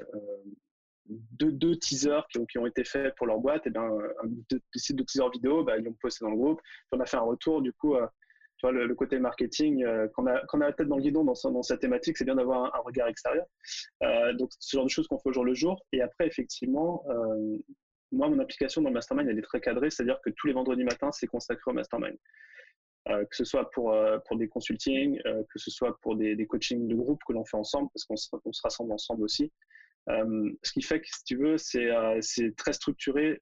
deux teasers qui ont été faits pour leur boîte. Et bien, deux teasers vidéo, ils l'ont posté dans le groupe. Puis on a fait un retour, du coup. Tu vois, le côté marketing, quand on a la tête dans le guidon dans cette thématique, c'est bien d'avoir un regard extérieur. Donc, ce genre de choses qu'on fait au jour le jour. Et après, effectivement, moi, mon application dans le mastermind, elle est très cadrée, c'est-à-dire que tous les vendredis matins, c'est consacré au mastermind. Que ce soit pour des consultings, que ce soit pour des coachings de groupe que l'on fait ensemble, parce qu'on se rassemble ensemble aussi. Ce qui fait que, si tu veux, c'est très structuré.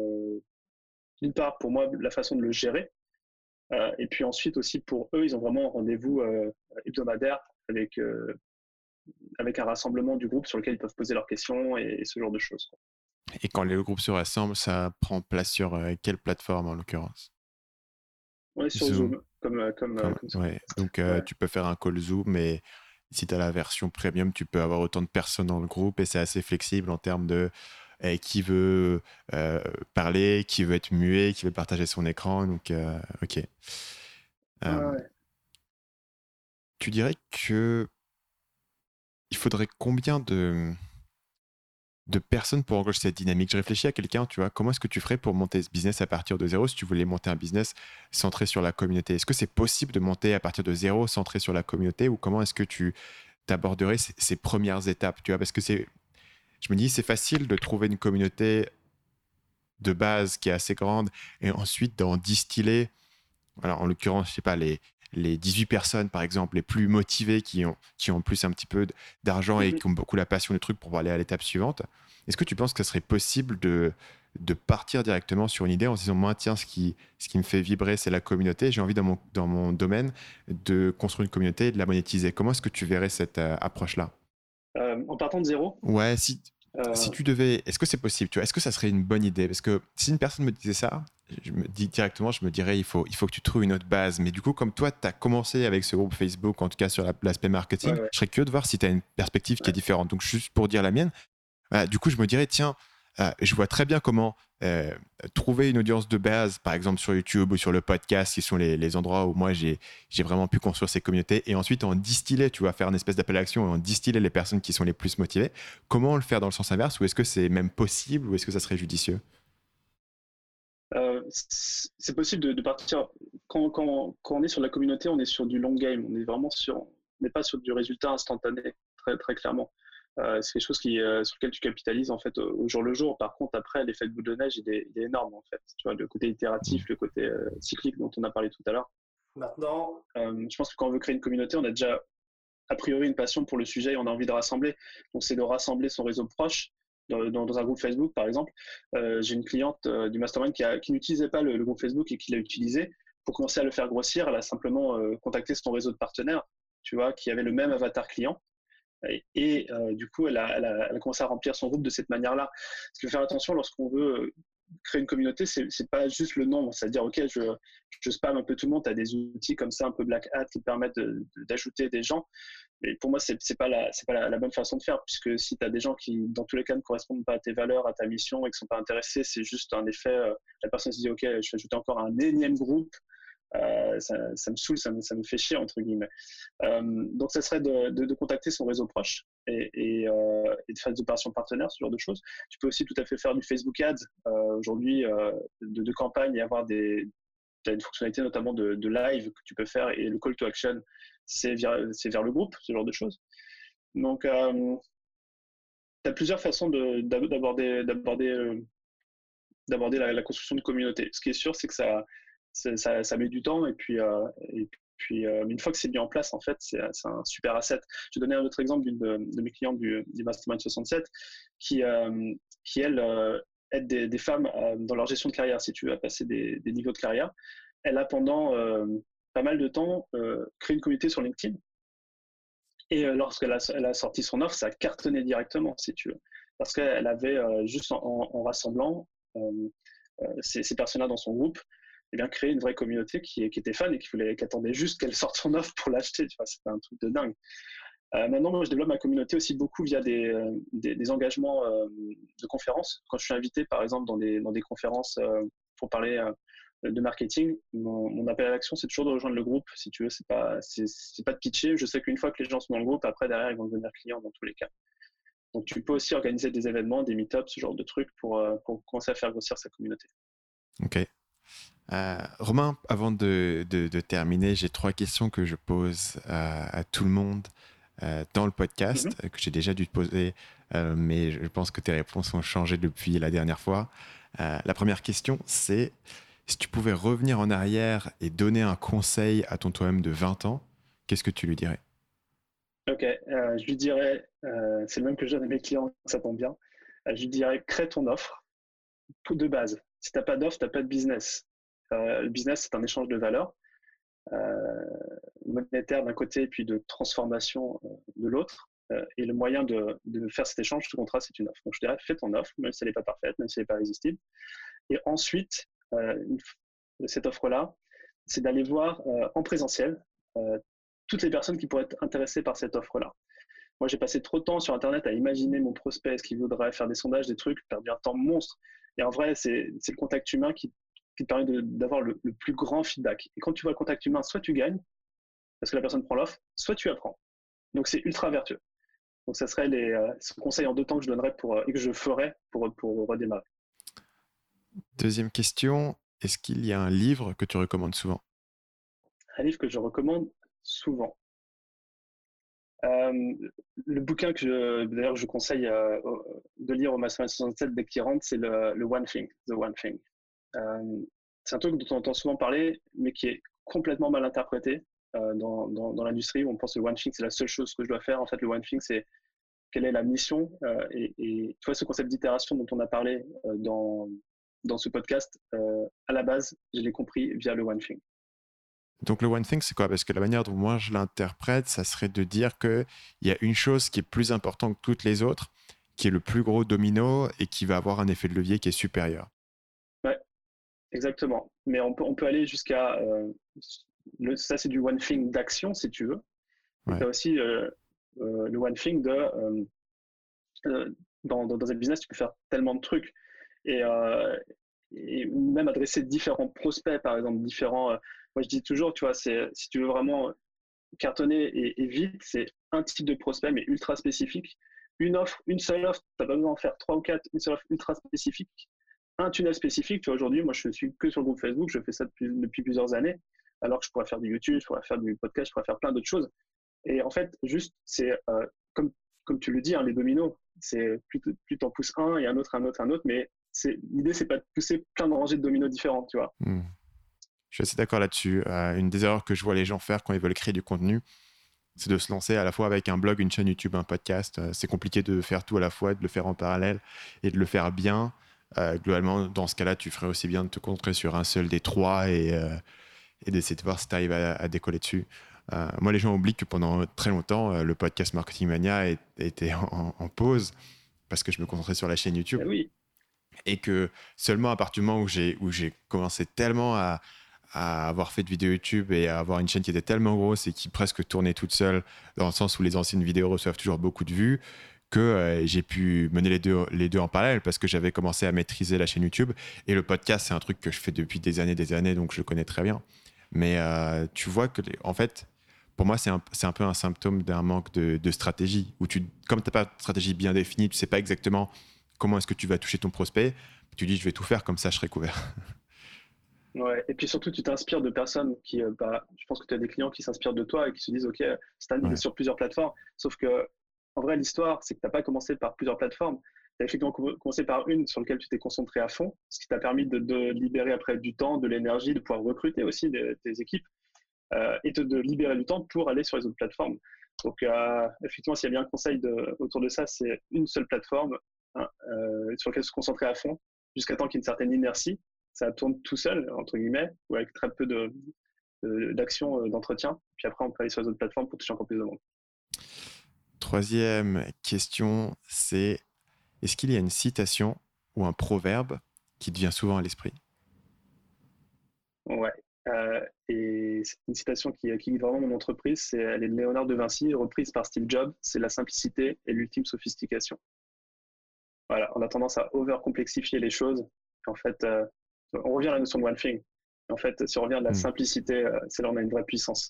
D'une part, pour moi, la façon de le gérer. Et puis ensuite aussi pour eux, ils ont vraiment un rendez-vous hebdomadaire avec un rassemblement du groupe sur lequel ils peuvent poser leurs questions et ce genre de choses.
Et quand le groupe se rassemble, ça prend place sur quelle plateforme en l'occurrence?
On est sur Zoom comme ça.
Ouais. Donc tu peux faire un call Zoom, mais si tu as la version premium, tu peux avoir autant de personnes dans le groupe et c'est assez flexible en termes de qui veut parler, qui veut être muet, qui veut partager son écran. Donc, ok.
Ouais.
Tu dirais que il faudrait combien de personnes pour englober cette dynamique? Je réfléchis à quelqu'un, tu vois, comment est-ce que tu ferais pour monter ce business à partir de zéro si tu voulais monter un business centré sur la communauté? Est-ce que c'est possible de monter à partir de zéro centré sur la communauté ou comment est-ce que tu t'aborderais ces premières étapes, tu vois? Parce que je me dis, c'est facile de trouver une communauté de base qui est assez grande et ensuite d'en distiller, alors en l'occurrence, je sais pas, les 18 personnes, par exemple, les plus motivées qui ont plus un petit peu d'argent et qui ont beaucoup la passion du truc pour aller à l'étape suivante. Est-ce que tu penses que ce serait possible de partir directement sur une idée en se disant, moi, tiens, ce qui me fait vibrer, c'est la communauté. J'ai envie dans mon domaine de construire une communauté et de la monétiser. Comment est-ce que tu verrais cette approche-là?
En partant de zéro?
Ouais, si tu devais, est-ce que c'est possible, tu vois? Est-ce que ça serait une bonne idée? Parce que si une personne me disait ça, je me dirais, il faut que tu trouves une autre base. Mais du coup, comme toi, tu as commencé avec ce groupe Facebook, en tout cas sur l'aspect marketing, je serais curieux de voir si tu as une perspective qui est différente. Donc, juste pour dire la mienne, du coup, je me dirais, tiens, je vois très bien comment trouver une audience de base, par exemple sur YouTube ou sur le podcast, qui sont les endroits où moi j'ai vraiment pu construire ces communautés, et ensuite en distiller, tu vois, faire une espèce d'appel à l'action et en distiller les personnes qui sont les plus motivées. Comment le faire dans le sens inverse, ou est-ce que c'est même possible, ou est-ce que ça serait judicieux?
C'est possible de partir. Quand on est sur la communauté, on est sur du long game. On est vraiment on n'est pas sur du résultat instantané, très, très clairement. C'est quelque chose sur lequel tu capitalises en fait au jour le jour. Par contre, après, l'effet de boule de neige, il est énorme en fait. Tu vois, le côté itératif, le côté cyclique dont on a parlé tout à l'heure. Maintenant, je pense que quand on veut créer une communauté, on a déjà a priori une passion pour le sujet et on a envie de rassembler. Donc, c'est de rassembler son réseau proche dans un groupe Facebook, par exemple. J'ai une cliente du mastermind qui n'utilisait pas le groupe Facebook et qui l'a utilisé. Pour commencer à le faire grossir, elle a simplement contacté son réseau de partenaires, tu vois, qui avait le même avatar client. Et du coup, elle a commencé à remplir son groupe de cette manière-là. Parce qu'il faut faire attention lorsqu'on veut créer une communauté, c'est pas juste le nombre, c'est-à-dire ok, je spam un peu tout le monde, tu as des outils comme ça un peu black hat qui permettent d'ajouter des gens, mais pour moi c'est pas la bonne façon de faire, puisque si tu as des gens qui dans tous les cas ne correspondent pas à tes valeurs, à ta mission et qui sont pas intéressés, c'est juste un effet, la personne se dit ok, je vais ajouter encore un énième groupe, ça me saoule, ça me fait chier entre guillemets. Donc ça serait de contacter son réseau proche et de faire des opérations partenaires, ce genre de choses. Tu peux aussi tout à fait faire du Facebook Ads aujourd'hui, de campagne, et avoir une fonctionnalité notamment de live que tu peux faire, et le call to action c'est vers le groupe, ce genre de choses. Donc tu as plusieurs façons d'aborder la construction de communauté. Ce qui est sûr, c'est que ça met du temps, et puis une fois que c'est mis en place, en fait, c'est un super asset. Je vais donner un autre exemple d'une de mes clientes du Mastermind 67 qui elle, aide des femmes dans leur gestion de carrière, si tu veux, à passer des niveaux de carrière. Elle a pendant pas mal de temps créé une communauté sur LinkedIn. Et lorsqu'elle a sorti son offre, ça a cartonné directement, si tu veux. Parce qu'elle avait, juste en rassemblant ces personnes-là dans son groupe, eh bien, créé une vraie communauté qui était fan et qui attendait juste qu'elle sorte son offre pour l'acheter. Tu vois, c'était un truc de dingue. Maintenant, moi, je développe ma communauté aussi beaucoup via des engagements de conférences. Quand je suis invité, par exemple, dans des conférences pour parler de marketing, mon appel à l'action, c'est toujours de rejoindre le groupe. Si tu veux, c'est pas de pitcher. Je sais qu'une fois que les gens sont dans le groupe, après, derrière, ils vont devenir clients dans tous les cas. Donc, tu peux aussi organiser des événements, des meet-ups, ce genre de trucs pour commencer à faire grossir sa communauté.
Ok. Romain, avant de terminer, j'ai 3 questions que je pose à tout le monde dans le podcast, que j'ai déjà dû te poser, mais je pense que tes réponses ont changé depuis la dernière fois. La première question, c'est si tu pouvais revenir en arrière et donner un conseil à ton toi-même de 20 ans, qu'est-ce que tu lui dirais?
Ok, je lui dirais, c'est le même que je donne à mes clients, ça tombe bien. Je lui dirais, crée ton offre, tout de base. Si tu n'as pas d'offre, tu n'as pas de business. Le business, c'est un échange de valeurs, monétaire d'un côté et puis de transformation de l'autre. Et le moyen de faire cet échange, ce contrat, c'est une offre. Donc je dirais, fais ton offre, même si elle n'est pas parfaite, même si elle n'est pas résistible. Et ensuite, cette offre-là, c'est d'aller voir en présentiel toutes les personnes qui pourraient être intéressées par cette offre-là. Moi, j'ai passé trop de temps sur Internet à imaginer mon prospect, ce qu'il voudrait, faire des sondages, des trucs, perdre un temps monstre. Et en vrai, c'est le contact humain qui te permet d'avoir le plus grand feedback. Et quand tu vois le contact humain, soit tu gagnes, parce que la personne prend l'offre, soit tu apprends. Donc, c'est ultra vertueux. Donc, ça serait ce conseil en 2 temps que je donnerais et que je ferais pour redémarrer.
Deuxième question, est-ce qu'il y a un livre que tu recommandes souvent?
Un livre que je recommande souvent. Le bouquin d'ailleurs je conseille de lire au Mastermind 67 dès qu'il rentre, c'est le One Thing, The One Thing. C'est un truc dont on entend souvent parler, mais qui est complètement mal interprété dans l'industrie. On pense que le One Thing, c'est la seule chose que je dois faire. En fait, le One Thing, c'est quelle est la mission. Et tu vois, ce concept d'itération dont on a parlé dans ce podcast, à la base, je l'ai compris via le One Thing.
Donc le One Thing, c'est quoi? Parce que la manière dont moi je l'interprète, ça serait de dire qu'il y a une chose qui est plus importante que toutes les autres, qui est le plus gros domino et qui va avoir un effet de levier qui est supérieur.
Ouais, exactement. Mais on peut aller jusqu'à... ça, c'est du One Thing d'action, si tu veux. Ouais. Tu as aussi le One Thing dans un business, tu peux faire tellement de trucs. Et même adresser différents prospects, par exemple, moi, je dis toujours, tu vois, si tu veux vraiment cartonner et vite, c'est un type de prospect, mais ultra spécifique. Une seule offre, tu n'as pas besoin d'en faire 3 ou 4, une seule offre ultra spécifique. Un tunnel spécifique, tu vois, aujourd'hui, moi, je ne suis que sur le groupe Facebook, je fais ça depuis plusieurs années, alors que je pourrais faire du YouTube, je pourrais faire du podcast, je pourrais faire plein d'autres choses. Et en fait, juste, c'est comme comme tu le dis, hein, les dominos, c'est plus t'en pousses un et un autre, mais l'idée, c'est pas de pousser plein de rangées de dominos différents, tu vois.
Je suis assez d'accord là-dessus. Une des erreurs que je vois les gens faire quand ils veulent créer du contenu, c'est de se lancer à la fois avec un blog, une chaîne YouTube, un podcast. C'est compliqué de faire tout à la fois, de le faire en parallèle et de le faire bien. Globalement, dans ce cas-là, tu ferais aussi bien de te concentrer sur un seul des trois et d'essayer de voir si tu arrives à décoller dessus. Moi, les gens oublient que pendant très longtemps, le podcast Marketing Mania était en pause parce que je me concentrais sur la chaîne YouTube.
Ben oui.
Et que seulement à partir du moment où j'ai commencé tellement à avoir fait de vidéos YouTube et à avoir une chaîne qui était tellement grosse et qui presque tournait toute seule, dans le sens où les anciennes vidéos reçoivent toujours beaucoup de vues, que j'ai pu mener les deux en parallèle parce que j'avais commencé à maîtriser la chaîne YouTube. Et le podcast, c'est un truc que je fais depuis des années, donc je le connais très bien. Mais tu vois que, en fait, pour moi, c'est un peu un symptôme d'un manque de stratégie. Où comme tu n'as pas de stratégie bien définie, tu ne sais pas exactement comment est-ce que tu vas toucher ton prospect, tu dis je vais tout faire, comme ça je serai couvert.
Ouais, et puis surtout, tu t'inspires de personnes qui, je pense que tu as des clients qui s'inspirent de toi et qui se disent, OK, Stan, il est sur plusieurs plateformes. Sauf que, en vrai, l'histoire, c'est que tu n'as pas commencé par plusieurs plateformes. Tu as effectivement commencé par une sur laquelle tu t'es concentré à fond, ce qui t'a permis de libérer après du temps, de l'énergie, de pouvoir recruter aussi des équipes et de libérer du temps pour aller sur les autres plateformes. Donc, effectivement, s'il y a bien un conseil autour de ça, c'est une seule plateforme sur laquelle se concentrer à fond jusqu'à temps qu'il y ait une certaine inertie. Ça tourne tout seul, entre guillemets, ou avec très peu d'action, d'entretien. Puis après, on peut aller sur les autres plateformes pour toucher encore plus de monde.
Troisième question, c'est est-ce qu'il y a une citation ou un proverbe qui te vient souvent à l'esprit?
Ouais. Et c'est une citation qui guide vraiment mon entreprise. Elle est de Léonard de Vinci, reprise par Steve Jobs. C'est la simplicité et l'ultime sophistication. Voilà, on a tendance à overcomplexifier les choses. En fait, on revient à la notion de one thing. En fait, si on revient à la simplicité, c'est là où on a une vraie puissance.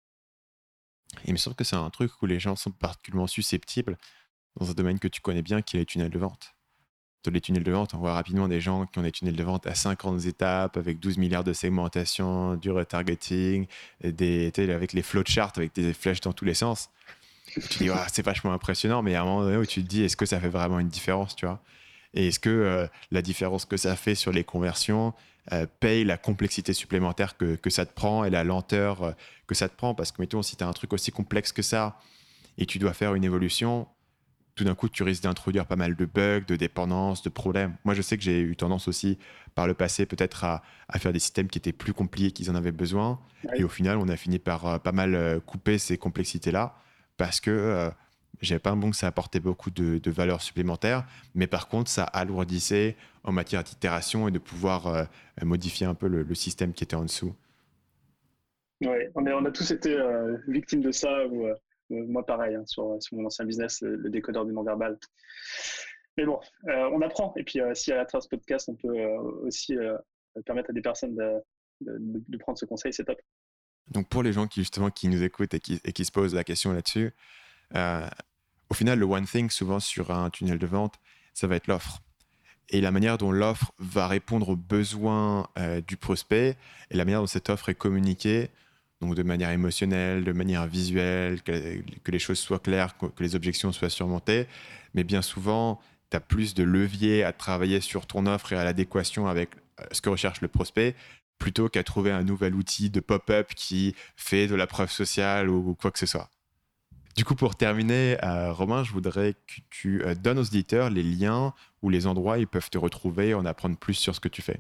Il me semble que c'est un truc où les gens sont particulièrement susceptibles dans un domaine que tu connais bien, qui est les tunnels de vente. Dans les tunnels de vente, on voit rapidement des gens qui ont des tunnels de vente à 50 étapes, avec 12 milliards de segmentation, du retargeting, avec les flowcharts, avec des flèches dans tous les sens. Tu dis, c'est vachement impressionnant, mais il y a un moment donné où tu te dis, est-ce que ça fait vraiment une différence, tu vois? Et est-ce que la différence que ça fait sur les conversions paye la complexité supplémentaire que ça te prend et la lenteur que ça te prend? Parce que, mettons, si tu as un truc aussi complexe que ça et tu dois faire une évolution, tout d'un coup, tu risques d'introduire pas mal de bugs, de dépendances, de problèmes. Moi, je sais que j'ai eu tendance aussi, par le passé, peut-être à faire des systèmes qui étaient plus compliqués qu'ils en avaient besoin. Ouais. Et au final, on a fini par pas mal couper ces complexités-là parce que j'avais pas l'impression que ça apportait beaucoup de valeur supplémentaire, mais par contre, ça alourdissait en matière d'itération et de pouvoir modifier un peu le système qui était en dessous.
Oui, on a tous été victimes de ça, ou moi pareil, sur mon ancien business, le décodeur du non-verbal. Mais bon, on apprend, et puis si à travers ce podcast, on peut aussi permettre à des personnes de prendre ce conseil, c'est top.
Donc pour les gens qui nous écoutent et qui se posent la question là-dessus, au final, le one thing, souvent sur un tunnel de vente, ça va être l'offre. Et la manière dont l'offre va répondre aux besoins du prospect et la manière dont cette offre est communiquée, donc de manière émotionnelle, de manière visuelle, que les choses soient claires, que les objections soient surmontées. Mais bien souvent, tu as plus de levier à travailler sur ton offre et à l'adéquation avec ce que recherche le prospect, plutôt qu'à trouver un nouvel outil de pop-up qui fait de la preuve sociale ou quoi que ce soit. Du coup, pour terminer, Romain, je voudrais que tu donnes aux auditeurs les liens ou les endroits où ils peuvent te retrouver et en apprendre plus sur ce que tu fais.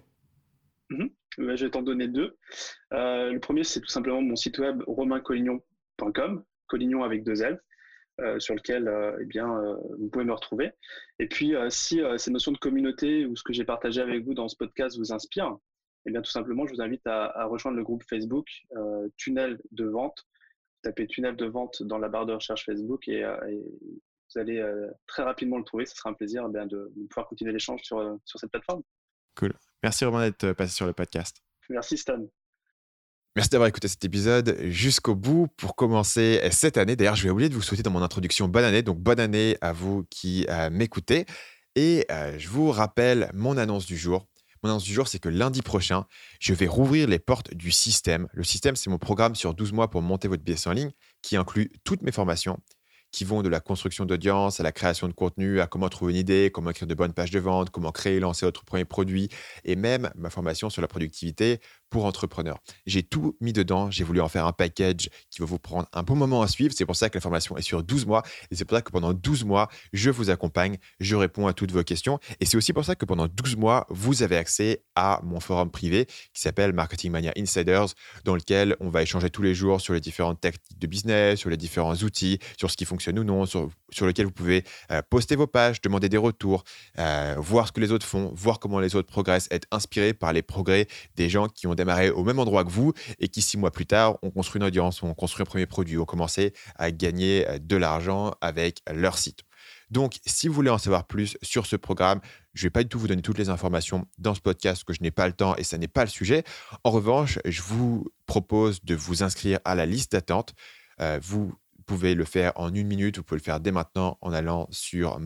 Je vais t'en donner deux. Le premier, c'est tout simplement mon site web romaincollignon.com, Collignon avec 2 L, sur lequel vous pouvez me retrouver. Et puis, si ces notions de communauté ou ce que j'ai partagé avec vous dans ce podcast vous inspire, eh bien, tout simplement, je vous invite à rejoindre le groupe Facebook Tunnel de Vente. Tapez tunnel de vente dans la barre de recherche Facebook et vous allez très rapidement le trouver. Ce sera un plaisir de pouvoir continuer l'échange sur cette plateforme.
Cool. Merci Romain d'être passé sur le podcast.
Merci Stan.
Merci d'avoir écouté cet épisode jusqu'au bout. Pour commencer cette année, d'ailleurs, je vais oublier de vous souhaiter dans mon introduction bonne année. Donc, bonne année à vous qui m'écoutez. Et je vous rappelle mon annonce du jour. Mon annonce du jour, c'est que lundi prochain, je vais rouvrir les portes du système. Le système, c'est mon programme sur 12 mois pour monter votre business en ligne qui inclut toutes mes formations, qui vont de la construction d'audience à la création de contenu, à comment trouver une idée, comment écrire de bonnes pages de vente, comment créer et lancer votre premier produit, et même ma formation sur la productivité pour entrepreneurs. J'ai tout mis dedans. J'ai voulu en faire un package qui va vous prendre un bon moment à suivre. C'est pour ça que la formation est sur 12 mois. Et c'est pour ça que pendant 12 mois, je vous accompagne, je réponds à toutes vos questions. Et c'est aussi pour ça que pendant 12 mois, vous avez accès à mon forum privé qui s'appelle Marketing Mania Insiders, dans lequel on va échanger tous les jours sur les différentes techniques de business, sur les différents outils, sur ce qui fonctionne ou non, sur lequel vous pouvez poster vos pages, demander des retours, voir ce que les autres font, voir comment les autres progressent, être inspiré par les progrès des gens qui ont démarré au même endroit que vous et qui 6 mois plus tard ont construit une audience, ont construit un premier produit, ont commencé à gagner de l'argent avec leur site. Donc, si vous voulez en savoir plus sur ce programme, je ne vais pas du tout vous donner toutes les informations dans ce podcast parce que je n'ai pas le temps et ça n'est pas le sujet. En revanche, je vous propose de vous inscrire à la liste d'attente. Vous pouvez le faire en 1 minute. Vous pouvez le faire dès maintenant en allant sur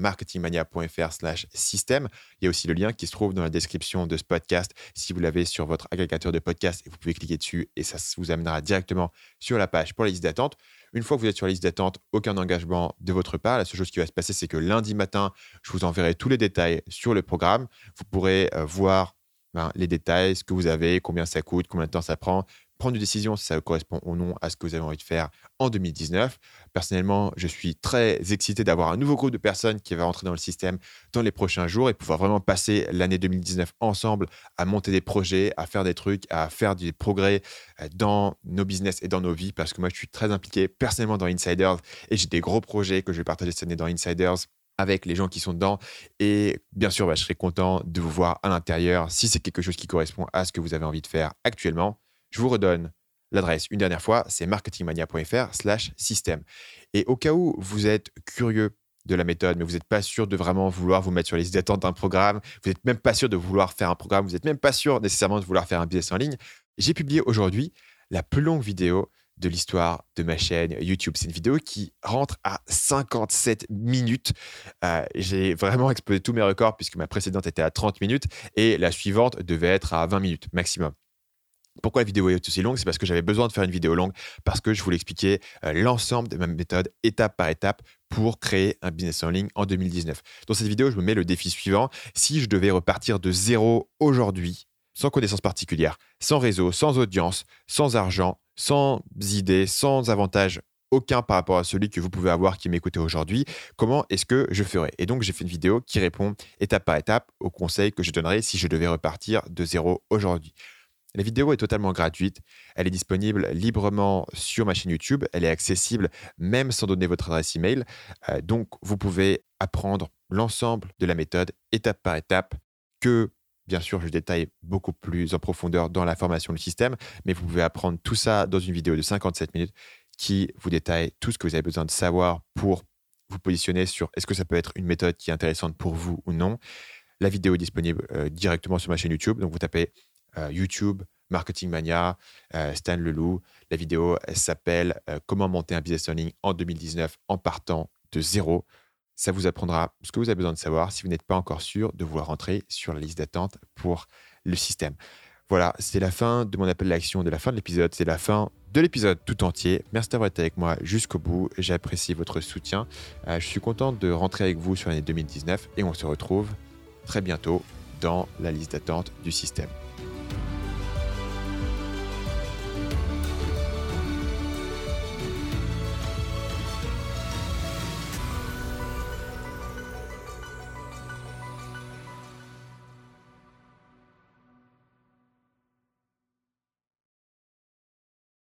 marketingmania.fr/système. Il y a aussi le lien qui se trouve dans la description de ce podcast. Si vous l'avez sur votre agrégateur de podcast, vous pouvez cliquer dessus et ça vous amènera directement sur la page pour la liste d'attente. Une fois que vous êtes sur la liste d'attente, aucun engagement de votre part. La seule chose qui va se passer, c'est que lundi matin, je vous enverrai tous les détails sur le programme. Vous pourrez voir les détails, ce que vous avez, combien ça coûte, combien de temps ça prend, prendre une décision si ça correspond ou non à ce que vous avez envie de faire en 2019. Personnellement, je suis très excité d'avoir un nouveau groupe de personnes qui va rentrer dans le système dans les prochains jours et pouvoir vraiment passer l'année 2019 ensemble à monter des projets, à faire des trucs, à faire des progrès dans nos business et dans nos vies parce que moi, je suis très impliqué personnellement dans Insiders et j'ai des gros projets que je vais partager cette année dans Insiders avec les gens qui sont dedans. Et bien sûr, je serai content de vous voir à l'intérieur si c'est quelque chose qui correspond à ce que vous avez envie de faire actuellement. Je vous redonne l'adresse une dernière fois, c'est marketingmania.fr/système. Et au cas où vous êtes curieux de la méthode, mais vous n'êtes pas sûr de vraiment vouloir vous mettre sur les listes d'attente d'un programme, vous n'êtes même pas sûr de vouloir faire un programme, vous n'êtes même pas sûr nécessairement de vouloir faire un business en ligne, j'ai publié aujourd'hui la plus longue vidéo de l'histoire de ma chaîne YouTube. C'est une vidéo qui rentre à 57 minutes. J'ai vraiment explosé tous mes records puisque ma précédente était à 30 minutes et la suivante devait être à 20 minutes maximum. Pourquoi la vidéo est aussi longue? C'est parce que j'avais besoin de faire une vidéo longue parce que je voulais expliquer l'ensemble de ma méthode étape par étape pour créer un business en ligne en 2019. Dans cette vidéo, je me mets le défi suivant. Si je devais repartir de zéro aujourd'hui, sans connaissance particulière, sans réseau, sans audience, sans argent, sans idées, sans avantage aucun par rapport à celui que vous pouvez avoir qui m'écoutez aujourd'hui, comment est-ce que je ferais? Et donc, j'ai fait une vidéo qui répond étape par étape aux conseils que je donnerais si je devais repartir de zéro aujourd'hui. La vidéo est totalement gratuite. Elle est disponible librement sur ma chaîne YouTube. Elle est accessible même sans donner votre adresse email. Donc, vous pouvez apprendre l'ensemble de la méthode étape par étape que, bien sûr, je détaille beaucoup plus en profondeur dans la formation du système. Mais vous pouvez apprendre tout ça dans une vidéo de 57 minutes qui vous détaille tout ce que vous avez besoin de savoir pour vous positionner sur est-ce que ça peut être une méthode qui est intéressante pour vous ou non. La vidéo est disponible directement sur ma chaîne YouTube. Donc, vous tapez YouTube, Marketing Mania, Stan Leloup. La vidéo elle s'appelle Comment monter un business en ligne en 2019 en partant de zéro. Ça vous apprendra ce que vous avez besoin de savoir si vous n'êtes pas encore sûr de vouloir rentrer sur la liste d'attente pour le système. Voilà, c'est la fin de mon appel à l'action, de la fin de l'épisode. C'est la fin de l'épisode tout entier. Merci d'avoir été avec moi jusqu'au bout. J'apprécie votre soutien. Je suis content de rentrer avec vous sur l'année 2019 et on se retrouve très bientôt dans la liste d'attente du système.